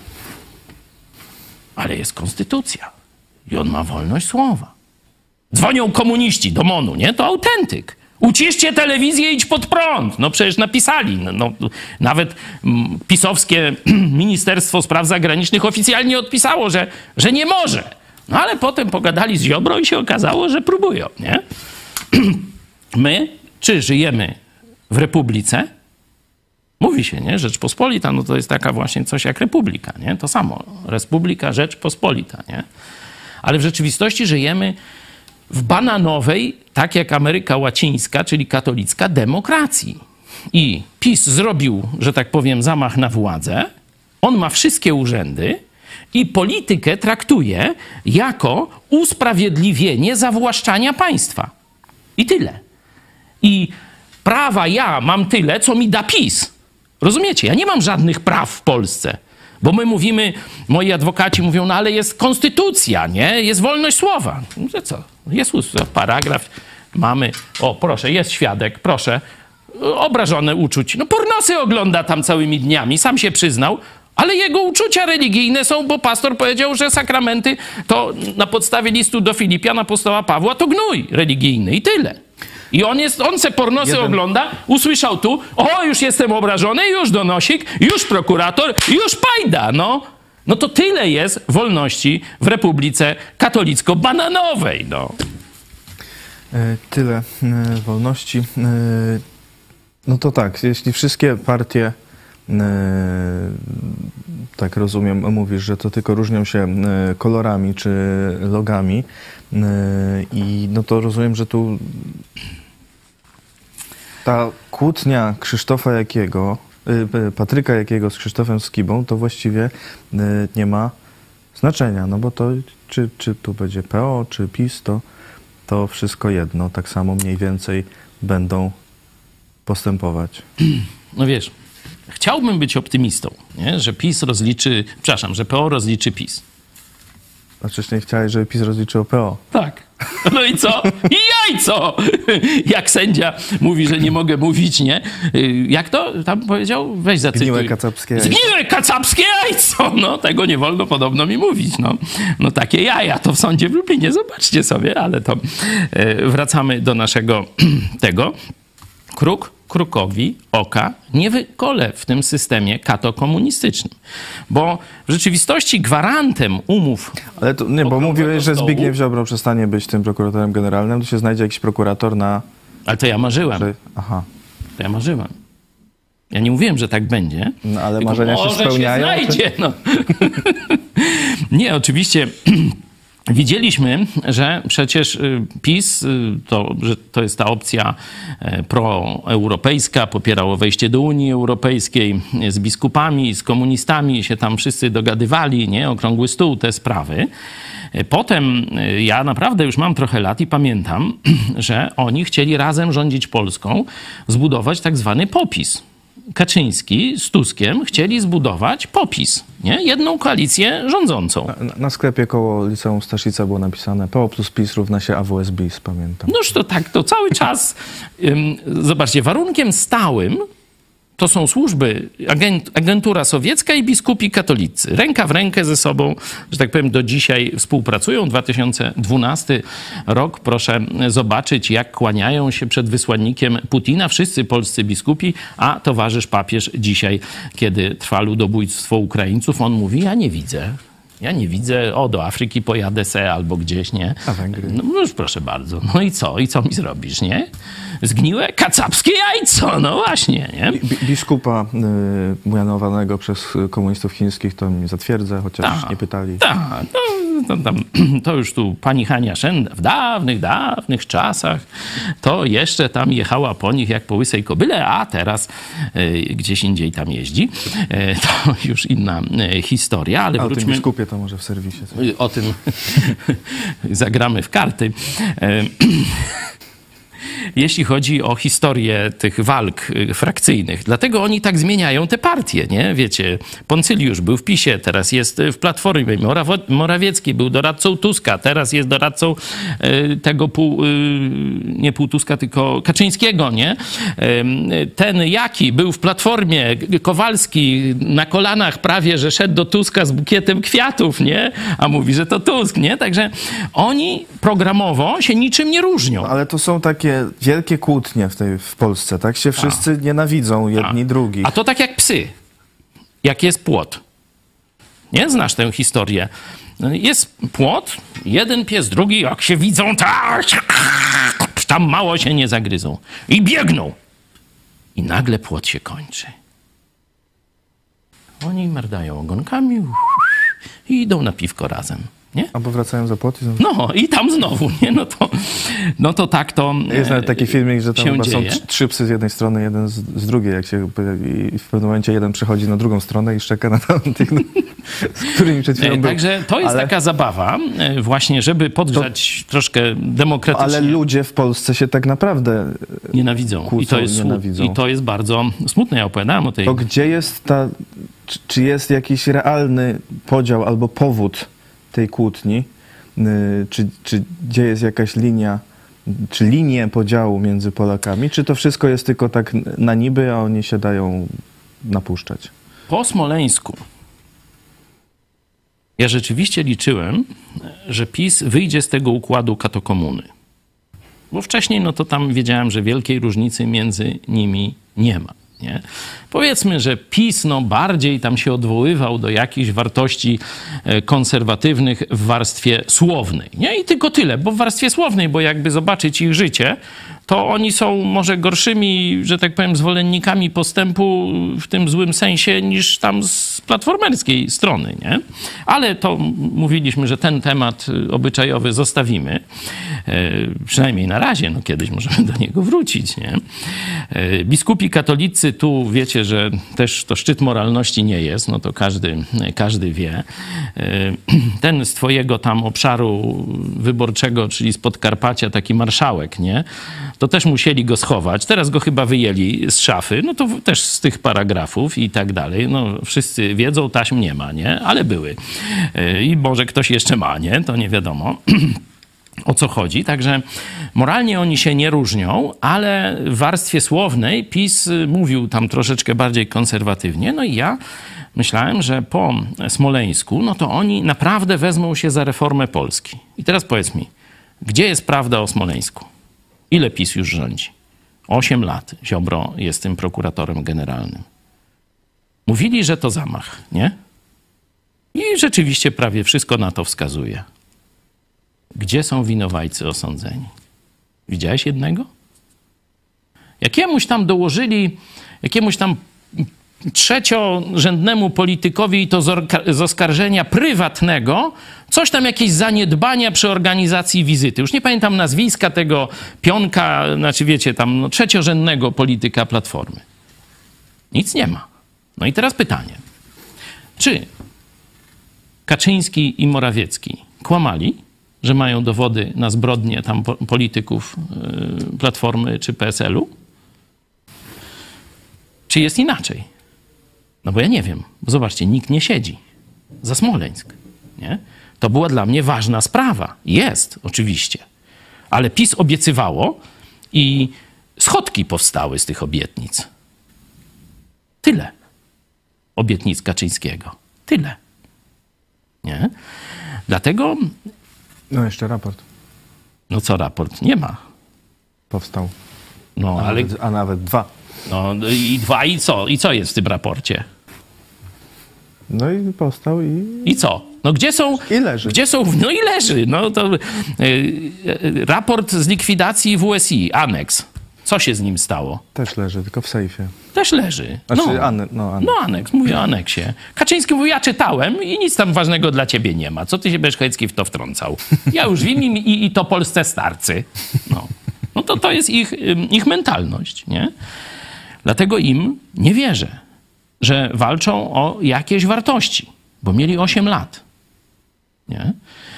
Ale jest konstytucja i on ma wolność słowa. Dzwonią komuniści do M O N-u, nie? To autentyk. Uciszcie telewizję, idź pod prąd. No przecież napisali. No, no, nawet mm, pisowskie Ministerstwo Spraw Zagranicznych oficjalnie odpisało, że, że nie może. No ale potem pogadali z Ziobro i się okazało, że próbują, nie? My, czy żyjemy w republice? Mówi się, nie? Rzeczpospolita, no to jest taka właśnie coś jak republika, nie? To samo. Republika, Rzeczpospolita, nie? Ale w rzeczywistości żyjemy w bananowej, tak jak Ameryka Łacińska, czyli katolicka, demokracji. I PiS zrobił, że tak powiem, zamach na władzę. On ma wszystkie urzędy i politykę traktuje jako usprawiedliwienie zawłaszczania państwa. I tyle. I prawa ja mam tyle, co mi da PiS. Rozumiecie? Ja nie mam żadnych praw w Polsce. Bo my mówimy, moi adwokaci mówią, no ale jest konstytucja, nie? Jest wolność słowa. Że co? Jest paragraf, mamy, o proszę, jest świadek, proszę, obrażone uczuć. No pornosy ogląda tam całymi dniami, sam się przyznał, ale jego uczucia religijne są, bo pastor powiedział, że sakramenty to na podstawie listu do Filipian apostoła Pawła to gnój religijny i tyle. I on, jest, on se pornosy Jeden. ogląda, usłyszał tu, o, już jestem obrażony, już donosik, już prokurator, już pajda, no. No to tyle jest wolności w Republice Katolicko-Bananowej, no. Tyle wolności. No to tak, jeśli wszystkie partie, tak rozumiem, mówisz, że to tylko różnią się kolorami czy logami, i no to rozumiem, że tu ta kłótnia Krzysztofa Jakiego, Patryka Jakiego z Krzysztofem Skibą, to właściwie nie ma znaczenia, no bo to czy, czy tu będzie P O, czy PiS, to, to wszystko jedno, tak samo mniej więcej będą postępować. No wiesz, chciałbym być optymistą, nie? Że PiS rozliczy, przepraszam, że P O rozliczy PiS. A wcześniej chciałeś, żeby PiS rozliczył P O. Tak. No i co? I jajco! Jak sędzia mówi, że nie mogę mówić, nie? Jak to tam powiedział? Weź zacytuj. Zgniłe kacapskie jajco. Zgniłe kacapskie jajco! No, tego nie wolno podobno mi mówić, no. No takie jaja to w sądzie w Lublinie, zobaczcie sobie, ale to e, wracamy do naszego tego. Kruk krukowi oka nie wykole w tym systemie katokomunistycznym. Bo w rzeczywistości gwarantem umów Ale to, nie, bo mówiłeś, że Zbigniew Ziobro przestanie być tym prokuratorem generalnym, to się znajdzie jakiś prokurator na... Ale to ja marzyłem. Że... Aha. To ja marzyłem. Ja nie mówiłem, że tak będzie. No ale marzenia się spełniają? Może się znajdzie, no. Nie, oczywiście... Widzieliśmy, że przecież PiS, to, że to jest ta opcja proeuropejska, popierało wejście do Unii Europejskiej, z biskupami, z komunistami się tam wszyscy dogadywali, nie? Okrągły stół, te sprawy. Potem ja naprawdę już mam trochę lat i pamiętam, że oni chcieli razem rządzić Polską, zbudować tak zwany popis. Kaczyński z Tuskiem chcieli zbudować popis, nie? Jedną koalicję rządzącą. Na, na sklepie koło Liceum Staszica było napisane P O plus PiS równa się A W S bis, pamiętam. Noż to tak, to cały czas, ym, zobaczcie, warunkiem stałym to są służby, agent, agentura sowiecka i biskupi katolicy. Ręka w rękę ze sobą, że tak powiem, do dzisiaj współpracują. dwa tysiące dwunasty rok, proszę zobaczyć, jak kłaniają się przed wysłannikiem Putina wszyscy polscy biskupi, a towarzysz papież dzisiaj, kiedy trwa ludobójstwo Ukraińców, on mówi, ja nie widzę. Ja nie widzę, o, do Afryki pojadę se albo gdzieś, nie? A Węgry? No już proszę bardzo. No i co? I co mi zrobisz, nie? Zgniłe kacapskie jajco, no właśnie, nie? Bi- biskupa y, mianowanego przez komunistów chińskich to mi zatwierdza, chociaż Ta, nie pytali. Tak, to, to, tam, to już tu pani Hania Szen w dawnych, dawnych czasach to jeszcze tam jechała po nich jak po łysej kobyle, a teraz y, gdzieś indziej tam jeździ. Y, to już inna y, historia, ale a wróćmy... o tym biskupie to może w serwisie. Coś. O tym zagramy w karty. Jeśli chodzi o historię tych walk frakcyjnych. Dlatego oni tak zmieniają te partie, nie? Wiecie, Poncyliusz był w PiSie, teraz jest w Platformie. Morawo- Morawiecki był doradcą Tuska, teraz jest doradcą y, tego pół, y, nie pół Tuska, tylko Kaczyńskiego, nie? Y, ten Jaki był w Platformie, Kowalski na kolanach prawie, że szedł do Tuska z bukietem kwiatów, nie? A mówi, że to Tusk, nie? Także oni programowo się niczym nie różnią. No, ale to są takie wielkie kłótnie w, tej, w Polsce, tak? Się wszyscy a. nienawidzą jedni a. drugich. A to tak jak psy. Jak jest płot. Nie znasz tę historię. Jest płot, jeden pies, drugi, jak się widzą, tak, tam mało się nie zagryzą. I biegną. I nagle płot się kończy. Oni merdają ogonkami i idą na piwko razem. Nie? Albo wracają za płot i znowu... No i tam znowu, nie? No to, no to tak to Jest nawet taki filmik, że tam chyba są dzieje. trzy psy z jednej strony, jeden z, z drugiej, jak się, i w pewnym momencie jeden przechodzi na drugą stronę i szczeka na tamtych, no, z którymi przed chwilą był. Także to jest ale... taka zabawa właśnie, żeby podgrzać to... troszkę demokratycznie. Ale ludzie w Polsce się tak naprawdę nienawidzą. Kłócą, I to jest, nienawidzą. I to jest bardzo smutne. Ja opowiadałem o tej... To gdzie jest ta... Czy, czy jest jakiś realny podział albo powód tej kłótni? Czy, czy gdzie jest jakaś linia, czy linie podziału między Polakami? Czy to wszystko jest tylko tak na niby, a oni się dają napuszczać? Po Smoleńsku ja rzeczywiście liczyłem, że PiS wyjdzie z tego układu katokomuny. Bo wcześniej no to tam wiedziałem, że wielkiej różnicy między nimi nie ma. Nie? Powiedzmy, że PiS no, bardziej tam się odwoływał do jakichś wartości konserwatywnych w warstwie słownej. Nie? I tylko tyle, bo w warstwie słownej, bo jakby zobaczyć ich życie, to oni są może gorszymi, że tak powiem, zwolennikami postępu w tym złym sensie niż tam z platformerskiej strony, nie? Ale to mówiliśmy, że ten temat obyczajowy zostawimy. E, przynajmniej na razie, no kiedyś możemy do niego wrócić, nie? E, biskupi katolicy, tu wiecie, że też to szczyt moralności nie jest, no to każdy, każdy wie. E, ten z twojego tam obszaru wyborczego, czyli z Podkarpacia, taki marszałek, nie? To też musieli go schować. Teraz go chyba wyjęli z szafy. No to też z tych paragrafów i tak dalej. No wszyscy wiedzą, taśm nie ma, nie? Ale były. I może ktoś jeszcze ma, nie? To nie wiadomo. O co chodzi. Także moralnie oni się nie różnią, ale w warstwie słownej PiS mówił tam troszeczkę bardziej konserwatywnie. No i ja myślałem, że po Smoleńsku, no to oni naprawdę wezmą się za reformę Polski. I teraz powiedz mi, gdzie jest prawda o Smoleńsku? Ile PiS już rządzi? Osiem lat Ziobro jest tym prokuratorem generalnym. Mówili, że to zamach, nie? I rzeczywiście prawie wszystko na to wskazuje. Gdzie są winowajcy osądzeni? Widziałeś jednego? Jakiemuś tam dołożyli, jakiemuś tam trzeciorzędnemu politykowi i to z oskarżenia prywatnego, coś tam, jakieś zaniedbania przy organizacji wizyty. Już nie pamiętam nazwiska tego pionka, znaczy wiecie, tam no, trzeciorzędnego polityka Platformy. Nic nie ma. No i teraz pytanie. Czy Kaczyński i Morawiecki kłamali, że mają dowody na zbrodnie tam polityków yy, Platformy czy P S L-u? Czy jest inaczej? No bo ja nie wiem. Zobaczcie, nikt nie siedzi za Smoleńsk. Nie? To była dla mnie ważna sprawa. Jest, oczywiście. Ale PiS obiecywało i schodki powstały z tych obietnic. Tyle. Obietnic Kaczyńskiego. Tyle. Nie? Dlatego... No jeszcze raport No co raport? Nie ma. powstał. No, A, ale... nawet, a nawet dwa. No i dwa i co? I co jest w tym raporcie? No i powstał i... I co? No gdzie są... I leży. Gdzie są... No i leży. No to y, y, raport z likwidacji W S I, aneks. Co się z nim stało? Też leży, tylko w sejfie. Też leży. Znaczy, no. ane, no, aneks. No aneks, mówię o aneksie. Kaczyński mówi, ja czytałem i nic tam ważnego dla ciebie nie ma. Co ty się Beszchecki w to wtrącał? Ja już wiem i, i, i to polsce starcy. No, no to to jest ich, ich mentalność, nie? Dlatego im nie wierzę, że walczą o jakieś wartości, bo mieli osiem lat. Nie?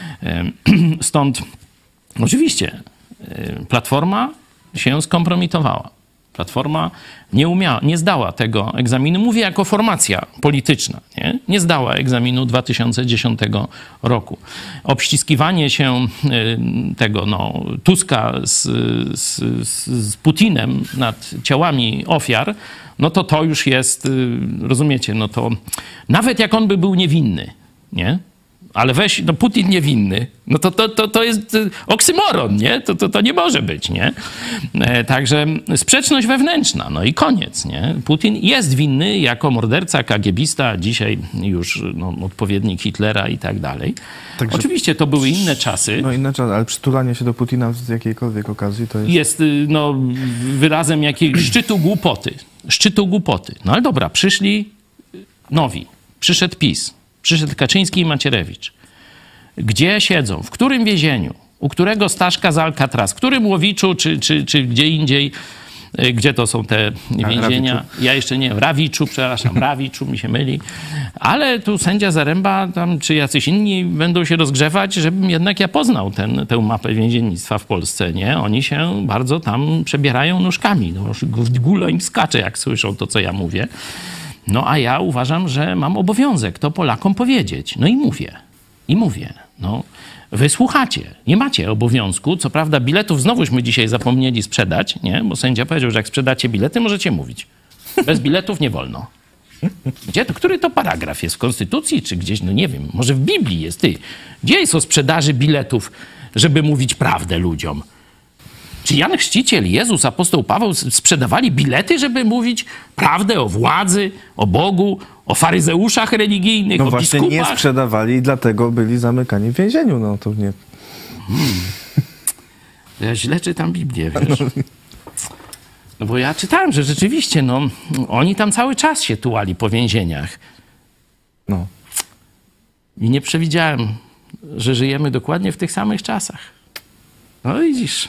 Stąd oczywiście Platforma się skompromitowała. Platforma nie umiała, nie zdała tego egzaminu. Mówię jako formacja polityczna. Nie, nie zdała egzaminu dwa tysiące dziesiątego roku. Obściskiwanie się tego no, Tuska z, z, z Putinem nad ciałami ofiar, no to to już jest, rozumiecie, no to nawet jak on by był niewinny, nie? Ale weź, no Putin niewinny, no to, to, to, to jest oksymoron, nie? To, to, to nie może być, nie? E, także sprzeczność wewnętrzna, no i koniec, nie? Putin jest winny jako morderca, kagiebista, dzisiaj już no, odpowiednik Hitlera i tak dalej. Także, oczywiście to były inne czasy. No inne czasy, ale przytulanie się do Putina z jakiejkolwiek okazji to jest... Jest no, wyrazem jakiegoś szczytu głupoty. Szczytu głupoty. No ale dobra, przyszli nowi, przyszedł PiS. Przyszedł Kaczyński i Macierewicz. Gdzie siedzą? W którym więzieniu? U którego Staszka z Alcatraz? W którym Łowiczu, czy, czy, czy gdzie indziej? Gdzie to są te więzienia? Rawiczu. Ja jeszcze nie wiem. Rawiczu, przepraszam. Rawiczu, mi się myli. Ale tu sędzia Zaręba, tam, czy jacyś inni będą się rozgrzewać, żebym jednak ja poznał ten, tę mapę więziennictwa w Polsce, nie? Oni się bardzo tam przebierają nóżkami. No, gula im skacze, jak słyszą to, co ja mówię. No a ja uważam, że mam obowiązek to Polakom powiedzieć. No i mówię. I mówię. No, wy słuchacie. Nie macie obowiązku. Co prawda biletów znowuśmy dzisiaj zapomnieli sprzedać, nie? Bo sędzia powiedział, że jak sprzedacie bilety, możecie mówić. Bez biletów nie wolno. Gdzie to? Który to paragraf jest? W Konstytucji czy gdzieś? No nie wiem. Może w Biblii jest. Ty. Gdzie jest o sprzedaży biletów, żeby mówić prawdę ludziom? Czy Jan Chrzciciel, Jezus, apostoł Paweł sprzedawali bilety, żeby mówić prawdę o władzy, o Bogu, o faryzeuszach religijnych, No o właśnie biskupach? nie sprzedawali i dlatego byli zamykani w więzieniu. No to nie... Hmm. Ja źle czytam Biblię, wiesz. No bo ja czytałem, że rzeczywiście, no, oni tam cały czas się tułali po więzieniach. No. I nie przewidziałem, że żyjemy dokładnie w tych samych czasach. No widzisz,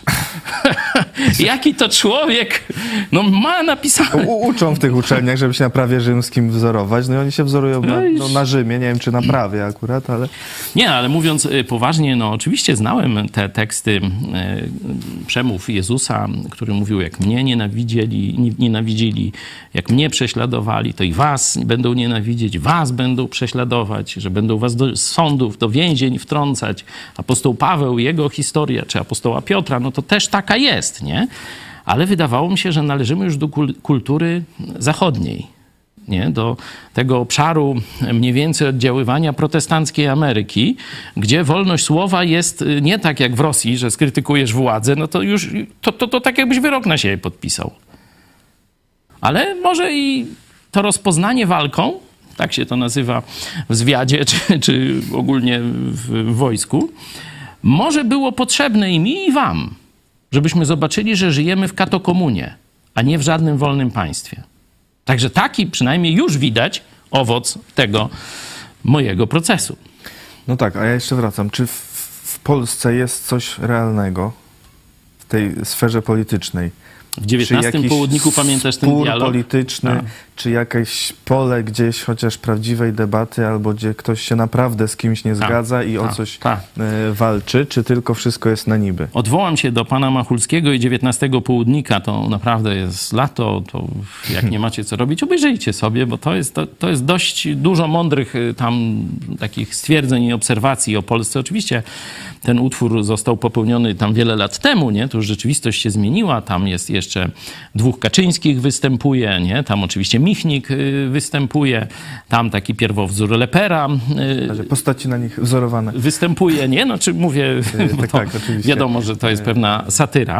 jaki to człowiek, no ma napisane. U, uczą w tych uczelniach, żeby się na prawie rzymskim wzorować, no i oni się wzorują na, no, na Rzymie, nie wiem czy na prawie akurat, ale... Nie, ale mówiąc poważnie, no oczywiście znałem te teksty e, przemów Jezusa, który mówił, jak mnie nienawidzieli, nienawidzili, jak mnie prześladowali, to i was będą nienawidzieć, was będą prześladować, że będą was do sądów, do więzień wtrącać. Apostoł Paweł, jego historia, czy apostoł Piotra, no to też taka jest, nie? Ale wydawało mi się, że należymy już do kultury zachodniej, nie? Do tego obszaru mniej więcej oddziaływania protestanckiej Ameryki, gdzie wolność słowa jest nie tak jak w Rosji, że skrytykujesz władzę, no to już to, to, to tak jakbyś wyrok na siebie podpisał. Ale może i to rozpoznanie walką tak się to nazywa w zwiadzie, czy, czy ogólnie w, w wojsku, może było potrzebne i mi, i wam, żebyśmy zobaczyli, że żyjemy w katokomunie, a nie w żadnym wolnym państwie. Także taki przynajmniej już widać owoc tego mojego procesu. No tak, a ja jeszcze wracam. Czy w, w Polsce jest coś realnego w tej sferze politycznej? W dziewiętnastym południku pamiętasz ten spór dialog? polityczny, A. czy jakieś pole gdzieś chociaż prawdziwej debaty, albo gdzie ktoś się naprawdę z kimś nie zgadza i o ta, coś ta. e, walczy, czy tylko wszystko jest na niby? Odwołam się do pana Machulskiego i dziewiętnastego południka. To naprawdę jest lato, to jak nie macie co robić, obejrzyjcie sobie, bo to jest, to, to jest dość dużo mądrych tam takich stwierdzeń i obserwacji o Polsce. Oczywiście ten utwór został popełniony tam wiele lat temu, nie? To już rzeczywistość się zmieniła. Tam jest jeszcze dwóch Kaczyńskich występuje, nie? Tam oczywiście Michnik występuje, tam taki pierwowzór Lepera postaci na nich wzorowane występuje, nie? Znaczy mówię, bo tak, to tak, oczywiście. wiadomo, że to jest pewna satyra.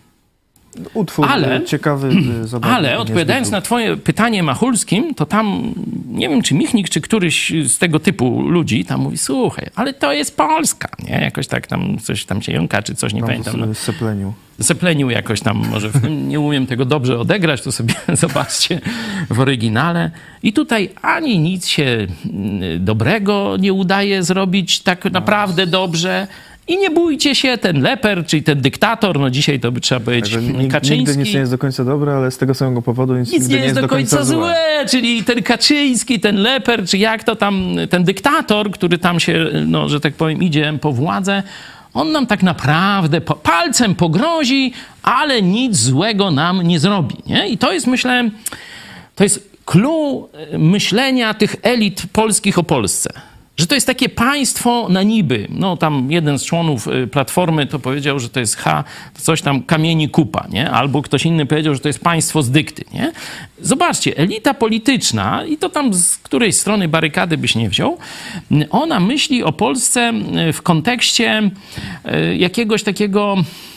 Utwór ale, ciekawy, zabawny. Ale odpowiadając na twoje pytanie Machulskim, to tam, nie wiem, czy Michnik, czy któryś z tego typu ludzi tam mówi, słuchaj, ale to jest Polska, nie? Jakoś tak tam coś tam się jąka, czy coś, nie tam pamiętam. No. Seplenił. Seplenił jakoś tam, może w tym nie umiem tego dobrze odegrać, to sobie zobaczcie w oryginale. I tutaj ani nic się dobrego nie udaje zrobić tak naprawdę dobrze. I nie bójcie się, ten Leper, czyli ten dyktator, no dzisiaj to by trzeba powiedzieć Także Kaczyński. Nigdy nic nie jest do końca dobre, ale z tego samego powodu nic, nic nigdy nie jest do końca złe. złe. Czyli ten Kaczyński, ten Leper, czy jak to tam, ten dyktator, który tam się, no, że tak powiem, idzie po władzę, on nam tak naprawdę po, palcem pogrozi, ale nic złego nam nie zrobi. Nie? I to jest, myślę, to jest clue myślenia tych elit polskich o Polsce. Że to jest takie państwo na niby. No tam jeden z członów Platformy to powiedział, że to jest H, to coś tam kamieni kupa, nie? Albo ktoś inny powiedział, że to jest państwo z dykty, nie? Zobaczcie, elita polityczna, i to tam z której strony barykady byś nie wziął, ona myśli o Polsce w kontekście jakiegoś takiego,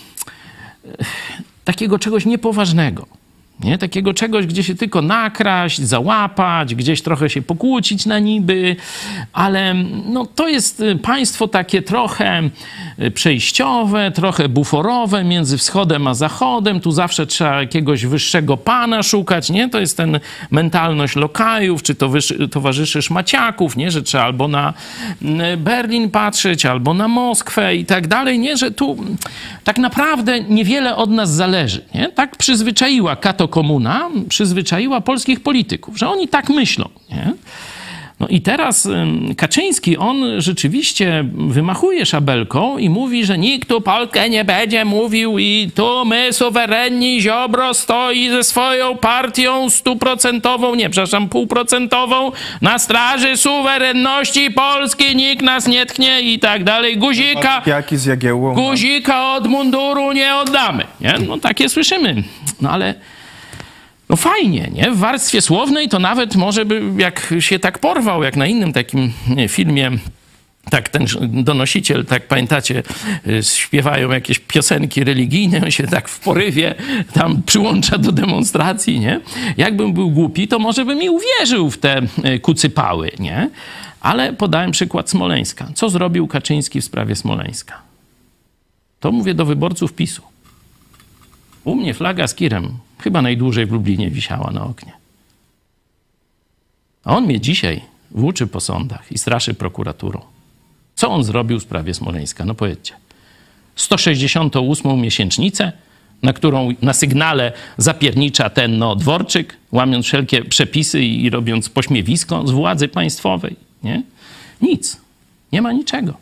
takiego czegoś niepoważnego. Nie? Takiego czegoś, gdzie się tylko nakraść, załapać, gdzieś trochę się pokłócić na niby, ale no, to jest państwo takie trochę przejściowe, trochę buforowe między wschodem a zachodem. Tu zawsze trzeba jakiegoś wyższego pana szukać, nie? To jest ten mentalność lokajów, czy to wyż, towarzyszy szmaciaków, nie? Że trzeba albo na Berlin patrzeć, albo na Moskwę i tak dalej, nie? Że tu tak naprawdę niewiele od nas zależy, nie? Tak przyzwyczaiła kato komuna przyzwyczaiła polskich polityków, że oni tak myślą. Nie? No i teraz Kaczyński, on rzeczywiście wymachuje szabelką i mówi, że nikt tu Polskę nie będzie mówił i tu my suwerenni, Ziobro stoi ze swoją partią stuprocentową, nie, przepraszam, półprocentową na straży suwerenności Polski, nikt nas nie tknie i tak dalej. Guzika, Jaki z Jagiełłą, guzika od munduru nie oddamy. Nie? No takie słyszymy. No ale no fajnie, nie? W warstwie słownej to nawet może by, jak się tak porwał, jak na innym takim nie, filmie, tak ten donosiciel, tak pamiętacie, śpiewają jakieś piosenki religijne, on się tak w porywie tam przyłącza do demonstracji, nie? Jakbym był głupi, to może bym i uwierzył w te kucypały, nie? Ale podałem przykład Smoleńska. Co zrobił Kaczyński w sprawie Smoleńska? To mówię do wyborców PiSu. U mnie flaga z kirem chyba najdłużej w Lublinie wisiała na oknie. A on mnie dzisiaj włóczy po sądach i straszy prokuraturą. Co on zrobił w sprawie Smoleńska? No powiedzcie. sto sześćdziesiątą ósmą miesięcznicę, na którą na sygnale zapiernicza ten no, Dworczyk, łamiąc wszelkie przepisy i robiąc pośmiewisko z władzy państwowej. Nie? Nic. Nie ma niczego.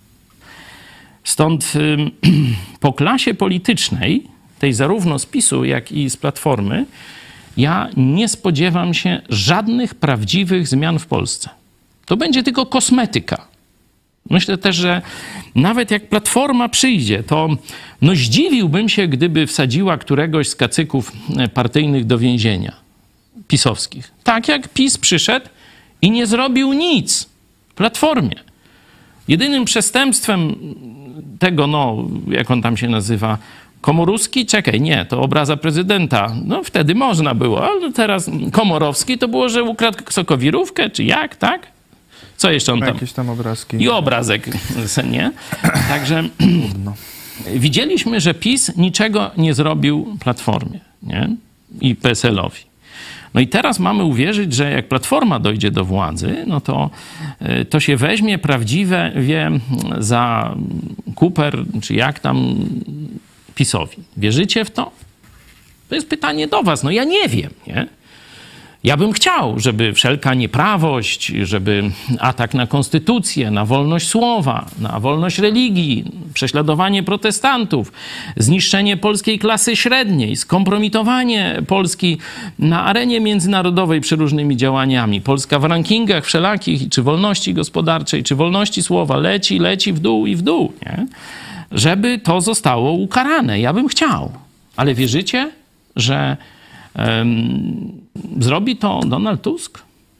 Stąd y, po klasie politycznej, tej zarówno z PiSu, jak i z Platformy, ja nie spodziewam się żadnych prawdziwych zmian w Polsce. To będzie tylko kosmetyka. Myślę też, że nawet jak Platforma przyjdzie, to no zdziwiłbym się, gdyby wsadziła któregoś z kacyków partyjnych do więzienia, pisowskich. Tak jak PiS przyszedł i nie zrobił nic w Platformie. Jedynym przestępstwem tego, no, jak on tam się nazywa, Komorowski, czekaj, nie, to obraza prezydenta. No wtedy można było, ale teraz Komorowski to było, że ukradł sokowirówkę, czy jak, tak? Co jeszcze on tam? Jakieś tam obrazki. I obrazek, nie? Także widzieliśmy, że PiS niczego nie zrobił Platformie, nie? I P S L-owi. No i teraz mamy uwierzyć, że jak Platforma dojdzie do władzy, no to, to się weźmie prawdziwe, wie, za kuper, czy jak tam PiS-owi. Wierzycie w to? To jest pytanie do was. No ja nie wiem, nie? Ja bym chciał, żeby wszelka nieprawość, żeby atak na konstytucję, na wolność słowa, na wolność religii, prześladowanie protestantów, zniszczenie polskiej klasy średniej, skompromitowanie Polski na arenie międzynarodowej przeróżnymi działaniami. Polska w rankingach wszelakich, czy wolności gospodarczej, czy wolności słowa leci, leci w dół i w dół, nie? Żeby to zostało ukarane. Ja bym chciał. Ale wierzycie, że um, zrobi to Donald Tusk?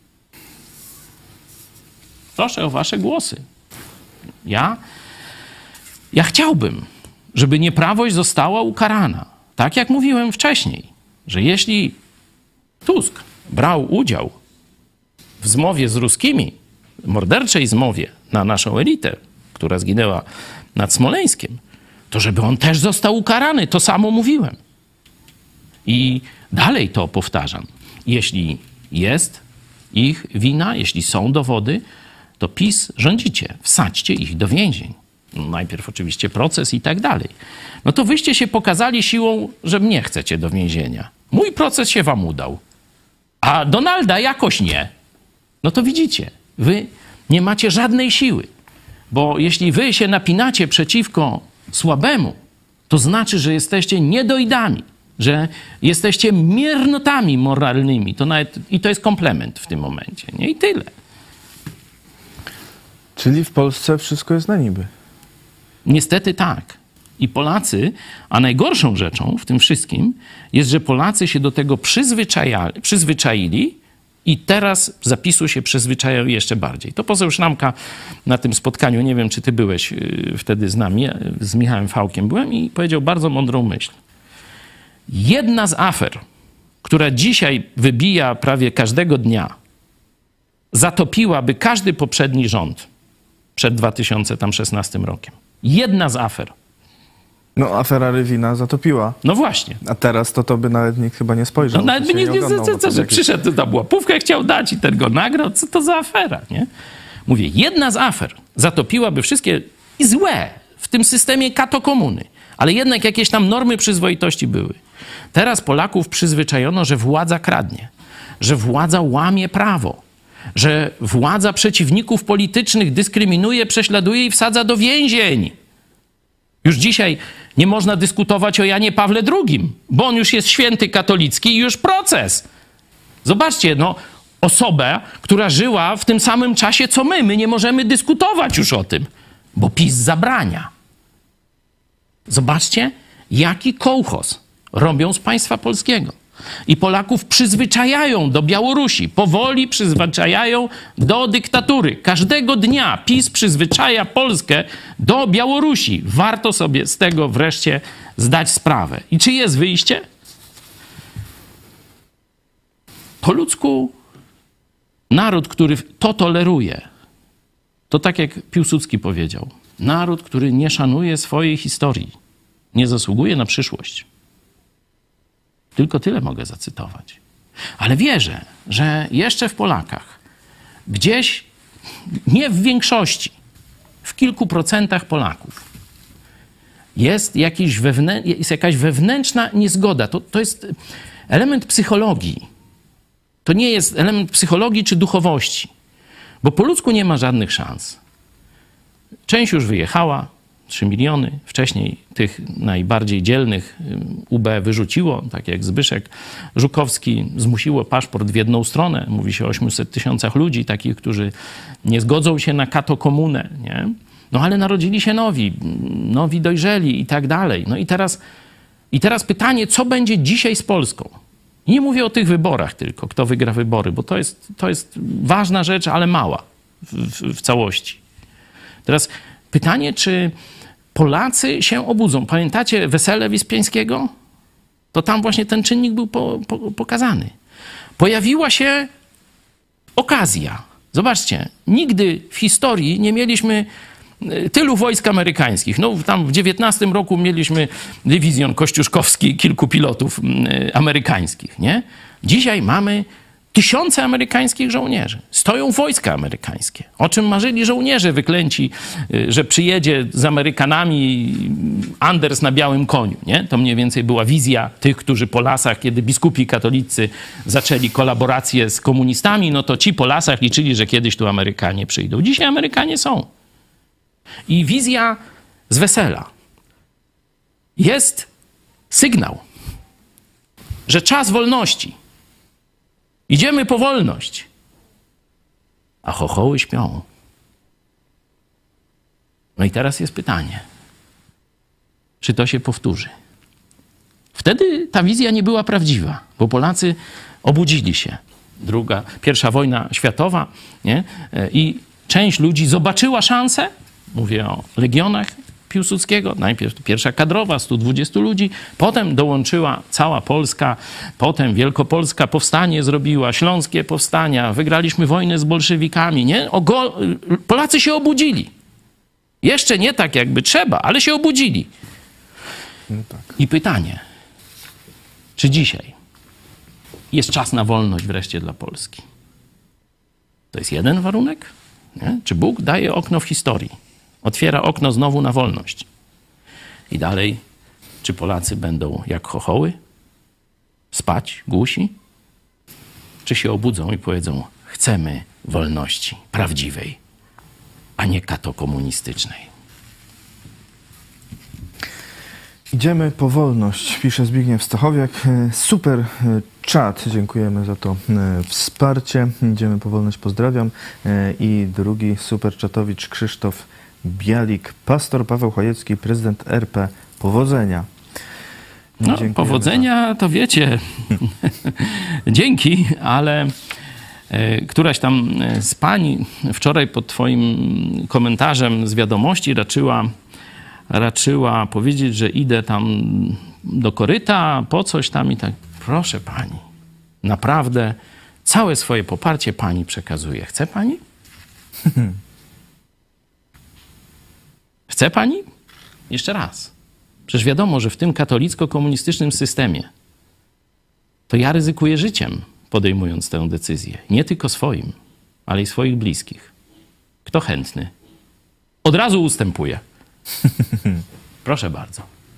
Proszę o wasze głosy. Ja, ja chciałbym, żeby nieprawość została ukarana. Tak jak mówiłem wcześniej, że jeśli Tusk brał udział w zmowie z ruskimi, morderczej zmowie na naszą elitę, która zginęła nad Smoleńskiem, to żeby on też został ukarany. To samo mówiłem. I dalej to powtarzam. Jeśli jest ich wina, jeśli są dowody, to PiS rządzicie. Wsadźcie ich do więzień. No najpierw oczywiście proces i tak dalej. No to wyście się pokazali siłą, że mnie chcecie do więzienia. Mój proces się wam udał. A Donalda jakoś nie. No to widzicie, wy nie macie żadnej siły. Bo jeśli wy się napinacie przeciwko słabemu, to znaczy, że jesteście niedojdami, że jesteście miernotami moralnymi. To nawet, i to jest komplement w tym momencie. Nie? I tyle. Czyli w Polsce wszystko jest na niby. Niestety tak. I Polacy, a najgorszą rzeczą w tym wszystkim jest, że Polacy się do tego przyzwyczajali, przyzwyczaili i teraz zapisu się przyzwyczajają jeszcze bardziej. To poseł Szramka na tym spotkaniu, nie wiem, czy ty byłeś wtedy z nami, z Michałem Fałkiem byłem i powiedział bardzo mądrą myśl. Jedna z afer, która dzisiaj wybija prawie każdego dnia, zatopiłaby każdy poprzedni rząd przed dwa tysiące szesnastym rokiem. Jedna z afer. No, afera Rywina zatopiła. No właśnie. A teraz to to by nawet nikt chyba nie spojrzał. No nawet by nikt nie, oglądał, co, co, że jakieś... przyszedł tam łapówkę, chciał dać i ten go nagrał. Co to za afera, nie? Mówię, jedna z afer zatopiłaby wszystkie i złe w tym systemie katokomuny. Ale jednak jakieś tam normy przyzwoitości były. Teraz Polaków przyzwyczajono, że władza kradnie, że władza łamie prawo, że władza przeciwników politycznych dyskryminuje, prześladuje i wsadza do więzień. Już dzisiaj nie można dyskutować o Janie Pawle drugim, bo on już jest święty katolicki i już proces. Zobaczcie, no, osobę, która żyła w tym samym czasie, co my. My nie możemy dyskutować już o tym, bo PiS zabrania. Zobaczcie, jaki kołchoz robią z państwa polskiego. I Polaków przyzwyczajają do Białorusi. Powoli przyzwyczajają do dyktatury. Każdego dnia PiS przyzwyczaja Polskę do Białorusi. Warto sobie z tego wreszcie zdać sprawę. I czy jest wyjście? Po ludzku naród, który to toleruje, to tak jak Piłsudski powiedział, naród, który nie szanuje swojej historii, nie zasługuje na przyszłość. Tylko tyle mogę zacytować. Ale wierzę, że jeszcze w Polakach, gdzieś, nie w większości, w kilku procentach Polaków jest, jakiś wewnę, jest jakaś wewnętrzna niezgoda. To, to jest element psychologii. To nie jest element psychologii czy duchowości. Bo po ludzku nie ma żadnych szans. Część już wyjechała, trzy miliony. Wcześniej tych najbardziej dzielnych U B wyrzuciło, tak jak Zbyszek Żukowski, zmusiło paszport w jedną stronę. Mówi się o ośmiuset tysiącach ludzi, takich, którzy nie zgodzą się na katokomunę, nie? No ale narodzili się nowi, nowi dojrzeli i tak dalej. No i teraz, i teraz pytanie, co będzie dzisiaj z Polską? I nie mówię o tych wyborach tylko, kto wygra wybory, bo to jest, to jest ważna rzecz, ale mała w, w, w całości. Teraz pytanie, czy Polacy się obudzą. Pamiętacie wesele Wyspiańskiego? To tam właśnie ten czynnik był po, po, pokazany. Pojawiła się okazja. Zobaczcie, nigdy w historii nie mieliśmy tylu wojsk amerykańskich. No, tam w dziewiętnastym roku mieliśmy dywizjon kościuszkowski, kilku pilotów amerykańskich, nie? Dzisiaj mamy tysiące amerykańskich żołnierzy. Stoją wojska amerykańskie. O czym marzyli żołnierze wyklęci, że przyjedzie z Amerykanami Anders na białym koniu, nie? To mniej więcej była wizja tych, którzy po lasach, kiedy biskupi katolicy zaczęli kolaborację z komunistami, no to ci po lasach liczyli, że kiedyś tu Amerykanie przyjdą. Dzisiaj Amerykanie są. I wizja z wesela jest sygnał, że czas wolności. Idziemy po wolność. A chochoły śpią. No i teraz jest pytanie, czy to się powtórzy? Wtedy ta wizja nie była prawdziwa, bo Polacy obudzili się. Druga, pierwsza wojna światowa, nie? I część ludzi zobaczyła szansę. Mówię o legionach Piłsudskiego. Najpierw pierwsza kadrowa, stu dwudziestu ludzi. Potem dołączyła cała Polska. Potem Wielkopolska powstanie zrobiła, śląskie powstania. Wygraliśmy wojnę z bolszewikami. Nie? Ogo... Polacy się obudzili. Jeszcze nie tak jakby trzeba, ale się obudzili. No tak. I pytanie, czy dzisiaj jest czas na wolność wreszcie dla Polski? To jest jeden warunek? Nie? Czy Bóg daje okno w historii? Otwiera okno znowu na wolność. I dalej, czy Polacy będą jak chochoły? Spać, głusi? Czy się obudzą i powiedzą, chcemy wolności prawdziwej, a nie katokomunistycznej? Idziemy po wolność, pisze Zbigniew Stachowiak. Super czat, dziękujemy za to wsparcie. Idziemy po wolność, pozdrawiam. I drugi super czatowicz Krzysztof Bialik, pastor Paweł Chojecki, prezydent R P. Powodzenia. No, dziękujemy powodzenia za... to wiecie. Dzięki, ale któraś tam z pań wczoraj pod twoim komentarzem z wiadomości raczyła raczyła powiedzieć, że idę tam do koryta, po coś tam i tak. Proszę pani, naprawdę całe swoje poparcie pani przekazuje. Chce pani? Chce pani? Jeszcze raz. Przecież wiadomo, że w tym katolicko-komunistycznym systemie to ja ryzykuję życiem, podejmując tę decyzję. Nie tylko swoim, ale i swoich bliskich. Kto chętny? Od razu ustępuję. Proszę bardzo.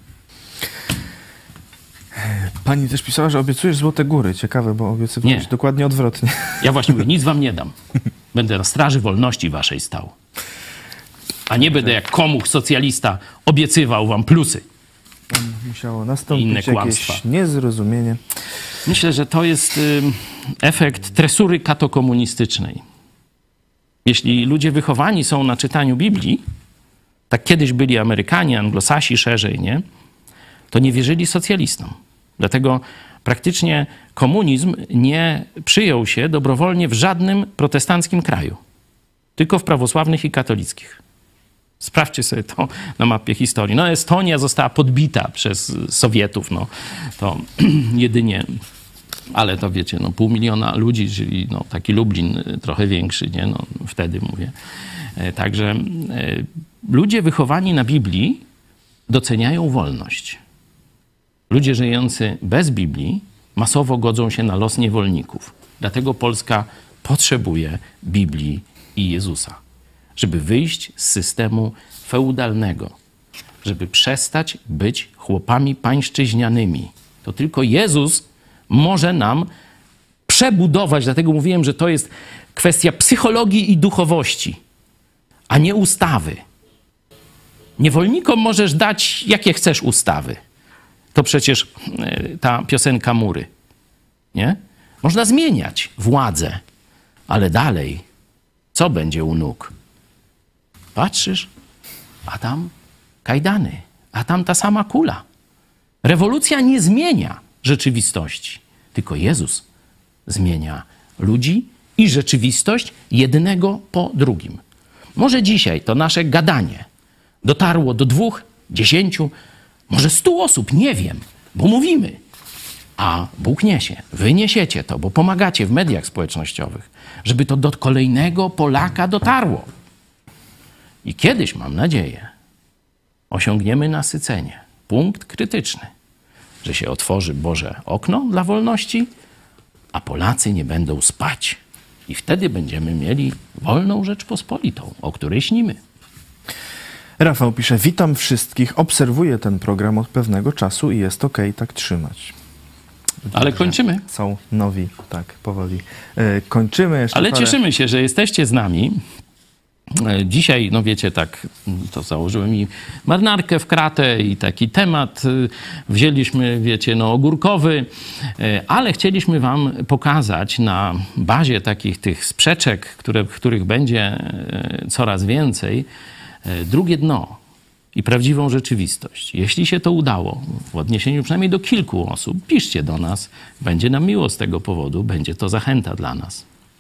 Pani też pisała, że obiecujesz Złote Góry. Ciekawe, bo obiecywałeś Nie. dokładnie odwrotnie. Ja właśnie mówię, nic wam nie dam. Będę na straży wolności waszej stał. A nie będę jak komuch socjalista obiecywał wam plusy. Musiało nastąpić Inne jakieś kłamstwa. niezrozumienie. Myślę, że to jest y, efekt tresury katokomunistycznej. Jeśli ludzie wychowani są na czytaniu Biblii, tak kiedyś byli Amerykanie, Anglosasi szerzej, nie? To nie wierzyli socjalistom. Dlatego praktycznie komunizm nie przyjął się dobrowolnie w żadnym protestanckim kraju. Tylko w prawosławnych i katolickich. Sprawdźcie sobie to na mapie historii. No, Estonia została podbita przez Sowietów, no to jedynie, ale to wiecie, no pół miliona ludzi, czyli no, taki Lublin trochę większy, nie? No, wtedy mówię. Także ludzie wychowani na Biblii doceniają wolność. Ludzie żyjący bez Biblii masowo godzą się na los niewolników. Dlatego Polska potrzebuje Biblii i Jezusa, żeby wyjść z systemu feudalnego, żeby przestać być chłopami pańszczyźnianymi. To tylko Jezus może nam przebudować, dlatego mówiłem, że to jest kwestia psychologii i duchowości, a nie ustawy. Niewolnikom możesz dać, jakie chcesz ustawy. To przecież ta piosenka Mury, nie? Można zmieniać władzę, ale dalej, co będzie u nóg? Patrzysz, a tam kajdany, a tam ta sama kula. Rewolucja nie zmienia rzeczywistości, tylko Jezus zmienia ludzi i rzeczywistość jednego po drugim. Może dzisiaj to nasze gadanie Dotarło do dwóch, dziesięciu, może stu osób, nie wiem, bo mówimy. A Bóg niesie, wy niesiecie to, bo pomagacie w mediach społecznościowych, żeby to do kolejnego Polaka dotarło. I kiedyś, mam nadzieję, osiągniemy nasycenie, punkt krytyczny, że się otworzy Boże okno dla wolności, a Polacy nie będą spać. I wtedy będziemy mieli wolną Rzeczpospolitą, o której śnimy. Rafał pisze, witam wszystkich, obserwuję ten program od pewnego czasu i jest okej, tak trzymać. Ale Dobrze. kończymy. Są nowi, tak, powoli. E, kończymy jeszcze Ale parę... cieszymy się, że jesteście z nami. E, Dzisiaj, no wiecie, tak, to założyłem i marynarkę w kratę i taki temat e, wzięliśmy, wiecie, no ogórkowy, e, ale chcieliśmy wam pokazać na bazie takich tych sprzeczek, które, których będzie e, coraz więcej, e, drugie dno i prawdziwą rzeczywistość. Jeśli się to udało, w odniesieniu przynajmniej do kilku osób, piszcie do nas, będzie nam miło z tego powodu, będzie to zachęta dla nas.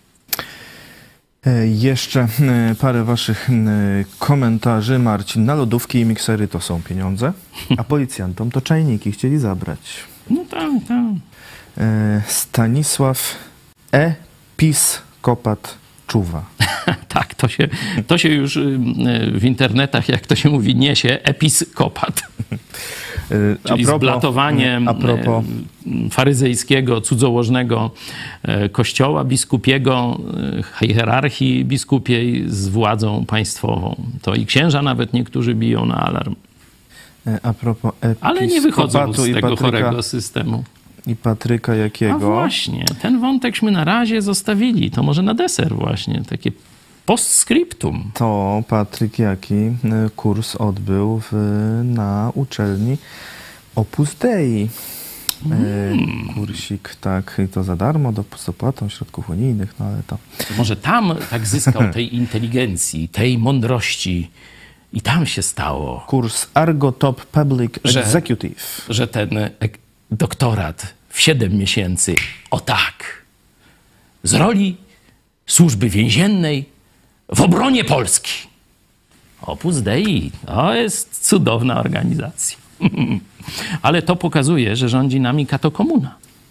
E, Jeszcze e, parę waszych e, komentarzy. Marcin, na lodówki i miksery to są pieniądze, a policjantom to czajniki chcieli zabrać. No tak, tak. E, Stanisław Episkopat czuwa. Tak, to się, to się już y, w internetach, jak to się mówi, niesie, episkopat. E, Czyli a propos- zblatowanie A propos, e, faryzejskiego, cudzołożnego e, kościoła biskupiego, e, hierarchii biskupiej z władzą państwową. To i księża nawet niektórzy biją na alarm. e, a propos Ale nie wychodzą episkopatu z i tego Patryka, chorego systemu. i Patryka A Jakiego. właśnie, ten wątekśmy na razie zostawili. To może na deser właśnie, takie postscriptum. To Patryk Jaki e, kurs odbył w, na uczelni Opus Dei. E, kursik, tak, i to za darmo, do, z opłatą środków unijnych, no ale to... Może tam tak zyskał tej inteligencji, tej mądrości i tam się stało, Kurs Argo Top Public Że- Executive. że ten ek- doktorat w siedem miesięcy, o tak, z roli służby więziennej w obronie Polski. Opus Dei, to jest cudowna organizacja. Ale to pokazuje, że rządzi nami katokomuna.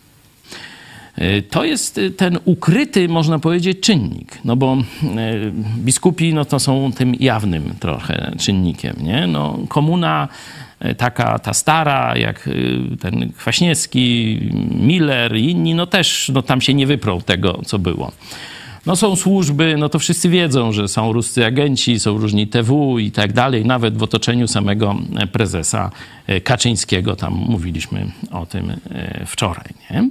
To jest ten ukryty, można powiedzieć, czynnik, no bo biskupi no to są tym jawnym trochę czynnikiem, nie? No, komuna taka, ta stara, jak ten Kwaśniewski, Miller i inni, no też no tam się nie wyprą tego, co było. No są służby, no to wszyscy wiedzą, że są ruscy agenci, są różni T W i tak dalej. Nawet w otoczeniu samego prezesa Kaczyńskiego, tam mówiliśmy o tym wczoraj, nie?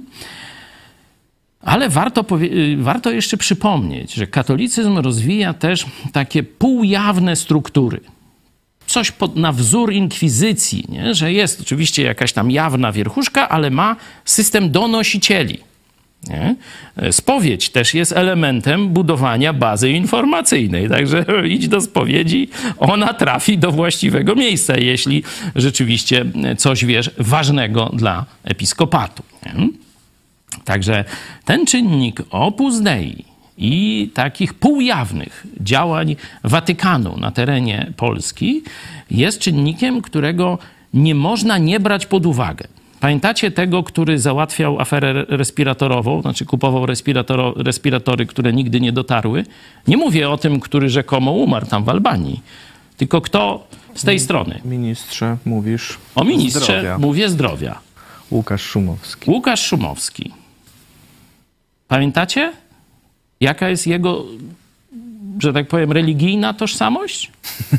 Ale warto, powie- warto jeszcze przypomnieć, że katolicyzm rozwija też takie półjawne struktury. Coś pod, na wzór inkwizycji, nie? Że jest oczywiście jakaś tam jawna wierchuszka, ale ma system donosicieli. Nie? Spowiedź też jest elementem budowania bazy informacyjnej, także idź do spowiedzi, ona trafi do właściwego miejsca, jeśli rzeczywiście coś wiesz ważnego dla episkopatu. Nie? Także ten czynnik Opus Dei i takich półjawnych działań Watykanu na terenie Polski jest czynnikiem, którego nie można nie brać pod uwagę. Pamiętacie tego, który załatwiał aferę respiratorową, znaczy kupował respiratoro- respiratory, które nigdy nie dotarły? Nie mówię o tym, który rzekomo umarł tam w Albanii, tylko kto z tej strony? Ministrze, mówisz O ministrze zdrowia. mówię zdrowia. Łukasz Szumowski. Łukasz Szumowski. Pamiętacie? Jaka jest jego, że tak powiem, religijna tożsamość?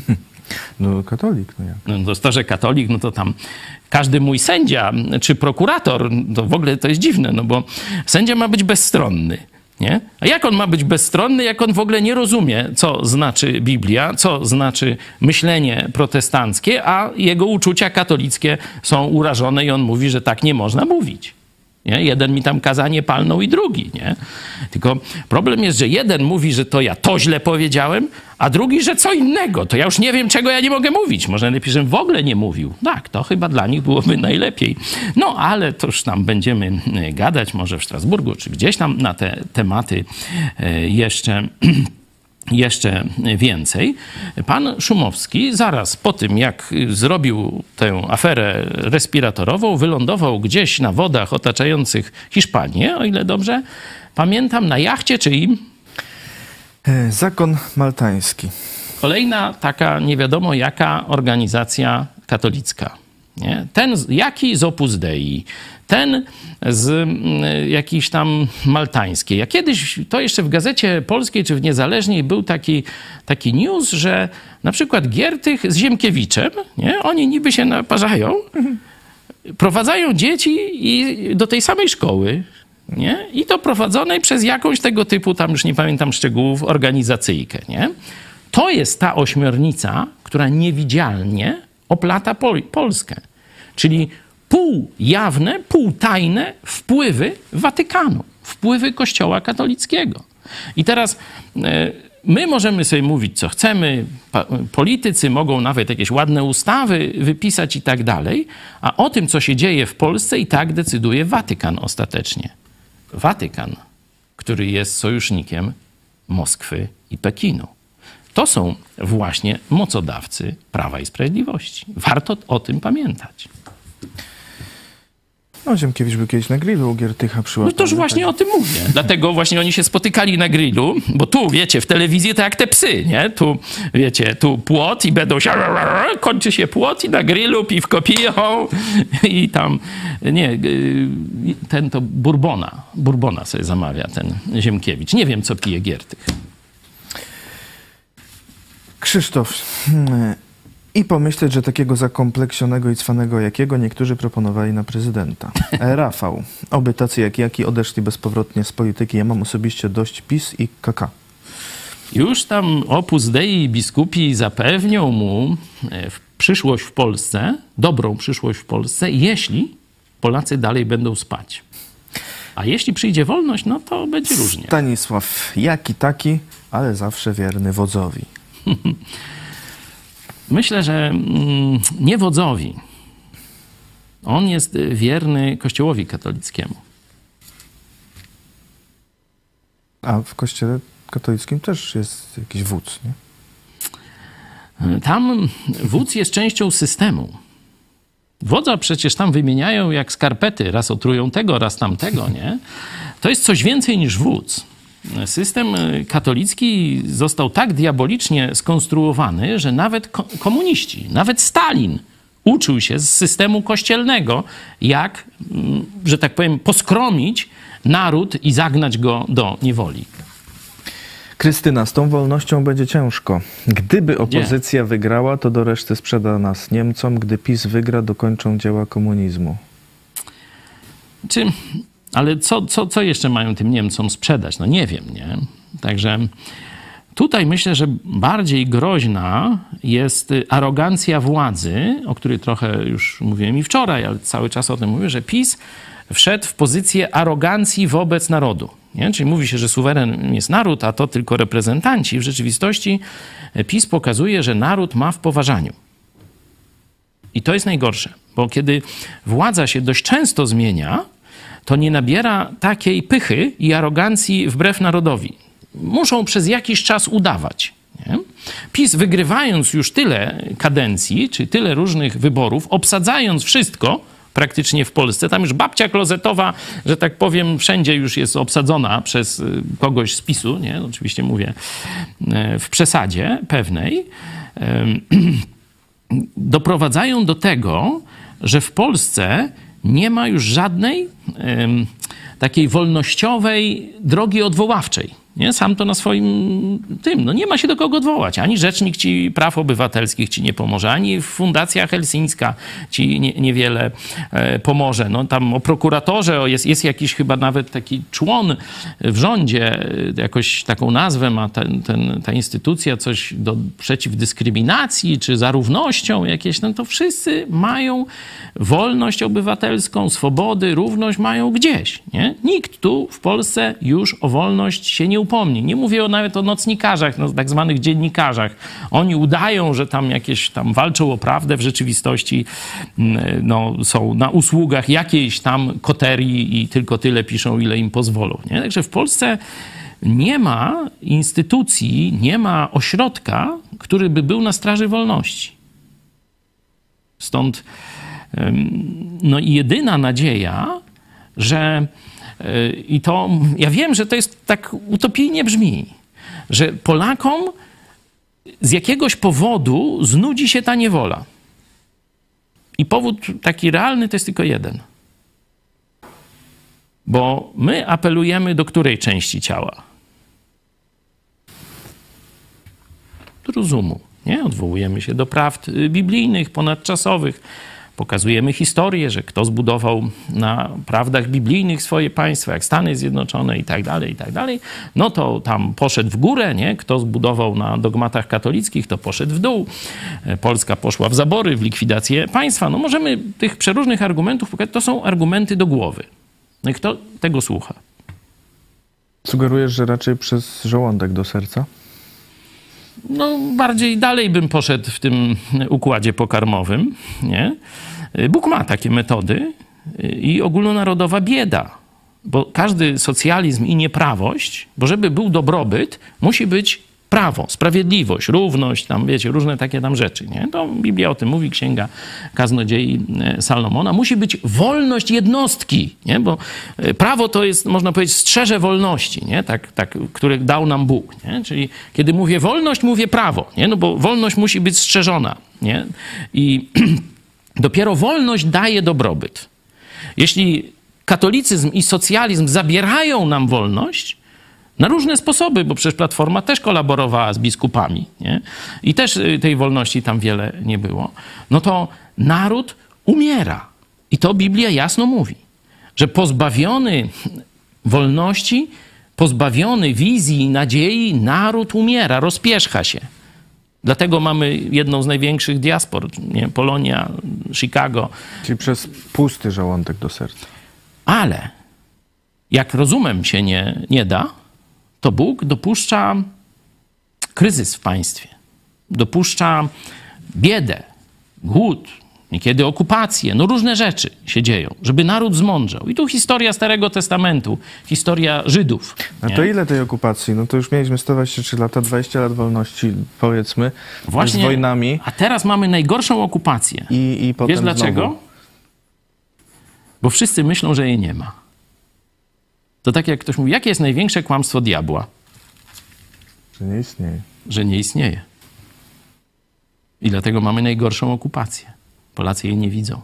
No katolik, no jak? No to, to, że katolik, no to tam każdy mój sędzia czy prokurator, to w ogóle to jest dziwne, no bo sędzia ma być bezstronny, nie? A jak on ma być bezstronny, jak on w ogóle nie rozumie, co znaczy Biblia, co znaczy myślenie protestanckie, a jego uczucia katolickie są urażone i on mówi, że tak nie można mówić. Nie? Jeden mi tam kazanie palnął i drugi, nie? Tylko problem jest, że jeden mówi, że to ja to źle powiedziałem, a drugi, że co innego. To ja już nie wiem, czego ja nie mogę mówić. Może lepiej, żebym w ogóle nie mówił. Tak, to chyba dla nich byłoby najlepiej. No, ale to już tam będziemy gadać, może w Strasburgu, czy gdzieś tam na te tematy jeszcze jeszcze więcej. Pan Szumowski zaraz po tym, jak zrobił tę aferę respiratorową, wylądował gdzieś na wodach otaczających Hiszpanię, o ile dobrze pamiętam, na jachcie czyim? Zakon maltański. Kolejna taka nie wiadomo jaka organizacja katolicka. Nie? Ten, jaki z Opus Dei, ten z y, jakiejś tam maltańskiej. Ja kiedyś, to jeszcze w Gazecie Polskiej czy w Niezależnej był taki, taki news, że na przykład Giertych z Ziemkiewiczem, nie? Oni niby się naparzają, prowadzają dzieci i do tej samej szkoły. Nie? I to prowadzonej przez jakąś tego typu, tam już nie pamiętam szczegółów, organizacyjkę. Nie? To jest ta ośmiornica, która niewidzialnie oplata Pol- Polskę. Czyli półjawne, półtajne wpływy Watykanu, wpływy Kościoła katolickiego. I teraz e, my możemy sobie mówić, co chcemy, pa- politycy mogą nawet jakieś ładne ustawy wypisać i tak dalej, a o tym, co się dzieje w Polsce, i tak decyduje Watykan ostatecznie. Watykan, który jest sojusznikiem Moskwy i Pekinu. To są właśnie mocodawcy Prawa i Sprawiedliwości. Warto o tym pamiętać. No, Ziemkiewicz był kiedyś na grillu u Giertycha przyłapany. No toż właśnie tak. O tym mówię. Dlatego właśnie oni się spotykali na grillu, bo tu, wiecie, w telewizji to jak te psy, nie? Tu, wiecie, tu płot i będą się... Kończy się płot i na grillu piwko piją i tam... Nie, ten to Bourbona. Bourbona sobie zamawia ten Ziemkiewicz. Nie wiem, co pije Giertych. Krzysztof... Hmm. I pomyśleć, że takiego zakompleksionego i cwanego jakiego niektórzy proponowali na prezydenta. E, Rafał. Oby tacy jak jaki odeszli bezpowrotnie z polityki. Ja mam osobiście dość PiS i K K. Już tam Opus Dei i biskupi zapewnią mu przyszłość w Polsce, dobrą przyszłość w Polsce, jeśli Polacy dalej będą spać. A jeśli przyjdzie wolność, no to będzie różnie. Stanisław. Jaki taki, ale zawsze wierny wodzowi. Myślę, że mm, nie wodzowi. On jest wierny Kościołowi katolickiemu. A w Kościele katolickim też jest jakiś wódz, nie? Tam wódz jest częścią systemu. Wodza przecież tam wymieniają jak skarpety. Raz otrują tego, raz tamtego, nie? To jest coś więcej niż wódz. System katolicki został tak diabolicznie skonstruowany, że nawet komuniści, nawet Stalin uczył się z systemu kościelnego, jak, że tak powiem, poskromić naród i zagnać go do niewoli. Krystyna, z tą wolnością będzie ciężko. Gdyby opozycja Gdzie? wygrała, to do reszty sprzeda nas Niemcom. Gdy PiS wygra, dokończą dzieła komunizmu. Czy... Ale co, co, co jeszcze mają tym Niemcom sprzedać? No nie wiem, nie? Także tutaj myślę, że bardziej groźna jest arogancja władzy, o której trochę już mówiłem i wczoraj, ale cały czas o tym mówię, że PiS wszedł w pozycję arogancji wobec narodu. Nie? Czyli mówi się, że suweren jest naród, a to tylko reprezentanci. W rzeczywistości PiS pokazuje, że naród ma w poważaniu. I to jest najgorsze, bo kiedy władza się dość często zmienia, to nie nabiera takiej pychy i arogancji wbrew narodowi. Muszą przez jakiś czas udawać. Nie? PiS wygrywając już tyle kadencji, czy tyle różnych wyborów, obsadzając wszystko praktycznie w Polsce, tam już babcia klozetowa, że tak powiem, wszędzie już jest obsadzona przez kogoś z PiSu, nie? Oczywiście mówię w przesadzie pewnej, doprowadzają do tego, że w Polsce nie ma już żadnej um, takiej wolnościowej drogi odwoławczej. Nie? Sam to na swoim tym. No nie ma się do kogo odwołać. Ani Rzecznik ci praw obywatelskich ci nie pomoże, ani Fundacja Helsińska ci nie, niewiele e, pomoże. No tam o prokuratorze o jest, jest jakiś chyba nawet taki człon w rządzie, jakoś taką nazwę ma ten, ten, ta instytucja, coś do, przeciw dyskryminacji, czy za równością jakieś. No to wszyscy mają wolność obywatelską, swobody, równość mają gdzieś. Nie? Nikt tu w Polsce już o wolność się nie upomni. Nie mówię o, nawet o nocnikarzach, no, tak zwanych dziennikarzach. Oni udają, że tam jakieś tam walczą o prawdę, w rzeczywistości no, są na usługach jakiejś tam koterii i tylko tyle piszą, ile im pozwolą. Nie? Także w Polsce nie ma instytucji, nie ma ośrodka, który by był na straży wolności. Stąd no, jedyna nadzieja, że i to, ja wiem, że to jest tak utopijnie brzmi, że Polakom z jakiegoś powodu znudzi się ta niewola. I powód taki realny to jest tylko jeden. Bo my apelujemy do której części ciała? Do rozumu. Nie? Odwołujemy się do prawd biblijnych, ponadczasowych. Pokazujemy historię, że kto zbudował na prawdach biblijnych swoje państwo, jak Stany Zjednoczone i tak dalej, i tak dalej, no to tam poszedł w górę, nie? Kto zbudował na dogmatach katolickich, to poszedł w dół. Polska poszła w zabory, w likwidację państwa. No możemy tych przeróżnych argumentów pokazać, to są argumenty do głowy. No i kto tego słucha? Sugerujesz, że raczej przez żołądek do serca? No, bardziej dalej bym poszedł w tym układzie pokarmowym, nie? Bóg ma takie metody i ogólnonarodowa bieda, bo każdy socjalizm i nieprawość, bo żeby był dobrobyt, musi być prawo, sprawiedliwość, równość, tam wiecie, różne takie tam rzeczy, nie? To Biblia o tym mówi, Księga Kaznodziei Salomona. Musi być wolność jednostki, nie? Bo prawo to jest, można powiedzieć, strzeże wolności, nie? Tak, tak, które dał nam Bóg, nie? Czyli kiedy mówię wolność, mówię prawo, nie? No bo wolność musi być strzeżona, nie? I dopiero wolność daje dobrobyt. Jeśli katolicyzm i socjalizm zabierają nam wolność, na różne sposoby, bo przecież Platforma też kolaborowała z biskupami, nie? I też tej wolności tam wiele nie było. No to naród umiera. I to Biblia jasno mówi, że pozbawiony wolności, pozbawiony wizji i nadziei, naród umiera, rozpierzcha się. Dlatego mamy jedną z największych diaspor, nie? Polonia, Chicago. Czyli przez pusty żołądek do serca. Ale jak rozumem się nie, nie da, to Bóg dopuszcza kryzys w państwie. Dopuszcza biedę, głód, niekiedy okupację, no różne rzeczy się dzieją, żeby naród zmądrzał. I tu historia Starego Testamentu, historia Żydów. A to ile tej okupacji? No to już mieliśmy sto dwadzieścia trzy lata, dwadzieścia lat wolności, powiedzmy, Właśnie, z wojnami. A teraz mamy najgorszą okupację. I, i potem Wiesz dlaczego? Znowu. Bo wszyscy myślą, że jej nie ma. To tak jak ktoś mówi, jakie jest największe kłamstwo diabła? Że nie istnieje. Że nie istnieje. I dlatego mamy najgorszą okupację. Polacy jej nie widzą.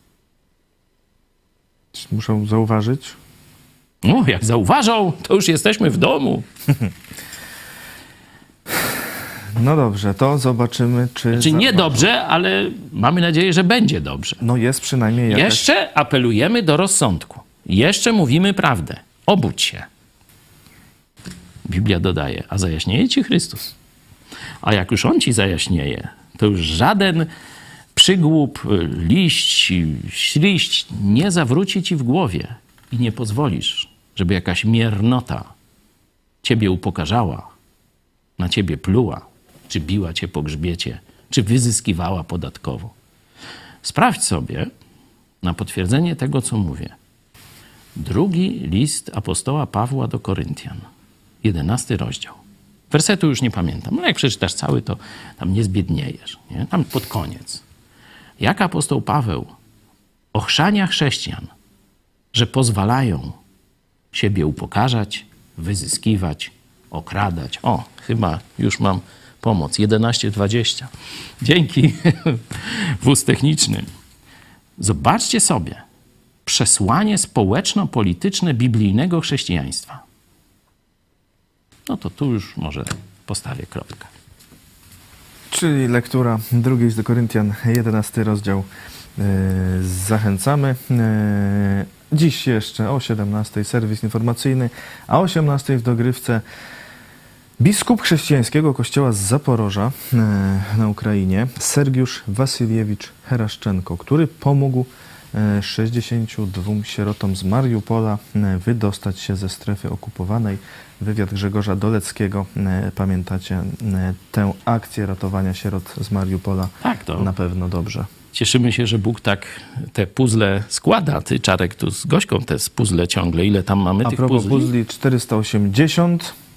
Muszą zauważyć? No, jak zauważą, to już jesteśmy w domu. No dobrze, to zobaczymy, czy... Czy nie dobrze, ale mamy nadzieję, że będzie dobrze. No jest przynajmniej jakaś... Jeszcze apelujemy do rozsądku. Jeszcze mówimy prawdę. Obudź się. Biblia dodaje, a zajaśnieje ci Chrystus. A jak już On ci zajaśnieje, to już żaden przygłup, liść, śliść nie zawróci ci w głowie i nie pozwolisz, żeby jakaś miernota ciebie upokarzała, na ciebie pluła, czy biła cię po grzbiecie, czy wyzyskiwała podatkowo. Sprawdź sobie na potwierdzenie tego, co mówię. Drugi list apostoła Pawła do Koryntian, jedenasty rozdział. Wersetu już nie pamiętam, ale jak przeczytasz cały, to tam nie zbiedniejesz. Nie? Tam pod koniec. Jak apostoł Paweł ochrzania chrześcijan, że pozwalają siebie upokarzać, wyzyskiwać, okradać. O, chyba już mam pomoc. jedenaście dwadzieścia. Dzięki. Wóz techniczny. Zobaczcie sobie przesłanie społeczno-polityczne biblijnego chrześcijaństwa. No to tu już może postawię kropkę. Czyli lektura drugi list do Koryntian, jedenasty rozdział. Yy, zachęcamy. Yy, dziś jeszcze o siedemnastej serwis informacyjny, a o osiemnastej w dogrywce biskup chrześcijańskiego kościoła z Zaporoża yy, na Ukrainie, Sergiusz Wasyliewicz Heraszczenko, który pomógł sześćdziesięciu dwóm sierotom z Mariupola wydostać się ze strefy okupowanej. Wywiad Grzegorza Doleckiego. Pamiętacie tę akcję ratowania sierot z Mariupola? Tak, to na pewno dobrze. Cieszymy się, że Bóg tak te puzzle składa. Ty, Czarek, tu z Gośką te puzzle ciągle. Ile tam mamy A tych propos puzli? puzli, czterysta osiemdziesiąt.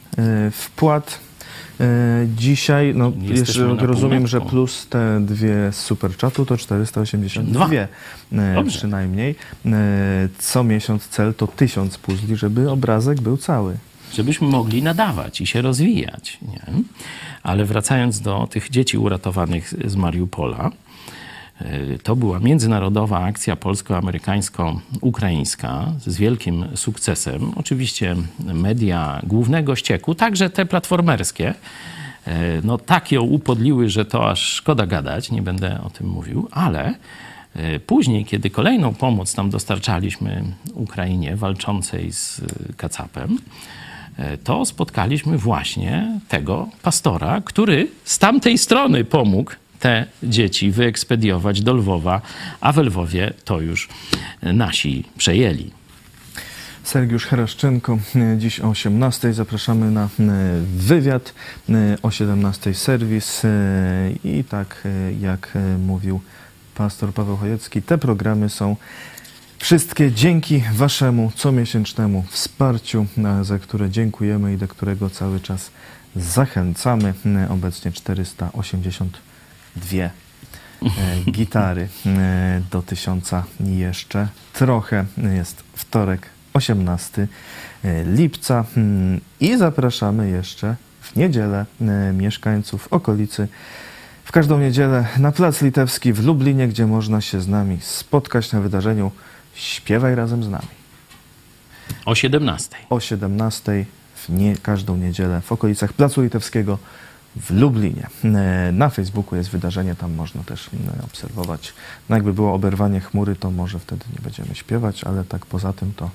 e, wpłat. E, Dzisiaj, no Jesteśmy jeszcze na rozumiem, że półmetku. plus te dwie z superchatu to czterysta osiemdziesiąt dwa e, Dobrze. przynajmniej. E, Co miesiąc cel to tysiąc puzli, żeby obrazek był cały. Żebyśmy mogli nadawać i się rozwijać. Nie? Ale wracając do tych dzieci uratowanych z Mariupola, y, to była międzynarodowa akcja polsko-amerykańsko-ukraińska z wielkim sukcesem. Oczywiście media głównego ścieku, także te platformerskie, y, no tak ją upodliły, że to aż szkoda gadać, nie będę o tym mówił, ale y, później, kiedy kolejną pomoc tam dostarczaliśmy Ukrainie walczącej z Kacapem, to spotkaliśmy właśnie tego pastora, który z tamtej strony pomógł te dzieci wyekspediować do Lwowa, a we Lwowie to już nasi przejęli. Sergiusz Heraszczenko, dziś o osiemnastej zapraszamy na wywiad, o siedemnastej serwis i tak jak mówił pastor Paweł Chojecki, te programy są wszystkie dzięki waszemu comiesięcznemu wsparciu, za które dziękujemy i do którego cały czas zachęcamy. Obecnie czterysta osiemdziesiąt dwie gitary, do tysiąca jeszcze trochę. Jest wtorek, osiemnastego lipca i zapraszamy jeszcze w niedzielę mieszkańców okolicy w każdą niedzielę na Plac Litewski w Lublinie, gdzie można się z nami spotkać na wydarzeniu Śpiewaj razem z nami. O siedemnastej. O siedemnastej w nie, każdą niedzielę w okolicach Placu Litewskiego w Lublinie. Na Facebooku jest wydarzenie, tam można też obserwować. No jakby było oberwanie chmury, to może wtedy nie będziemy śpiewać, ale tak poza tym to,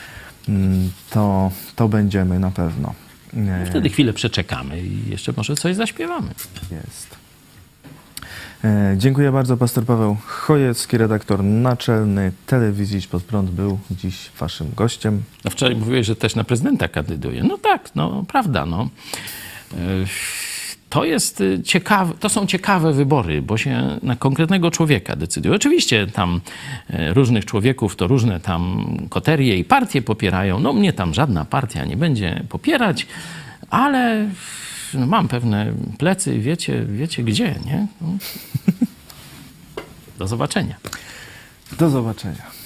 to, to będziemy na pewno. Wtedy chwilę przeczekamy i jeszcze może coś zaśpiewamy. Jest. Dziękuję bardzo. Pastor Paweł Chojecki, redaktor naczelny telewizji Idź Pod Prąd, był dziś waszym gościem. No wczoraj mówiłeś, że też na prezydenta kandyduje. No tak, no prawda, no. To jest ciekawe, to są ciekawe wybory, bo się na konkretnego człowieka decyduje. Oczywiście tam różnych człowieków to różne tam koterie i partie popierają. No mnie tam żadna partia nie będzie popierać, ale no, mam pewne plecy, wiecie, wiecie gdzie, nie? No. Do zobaczenia. Do zobaczenia.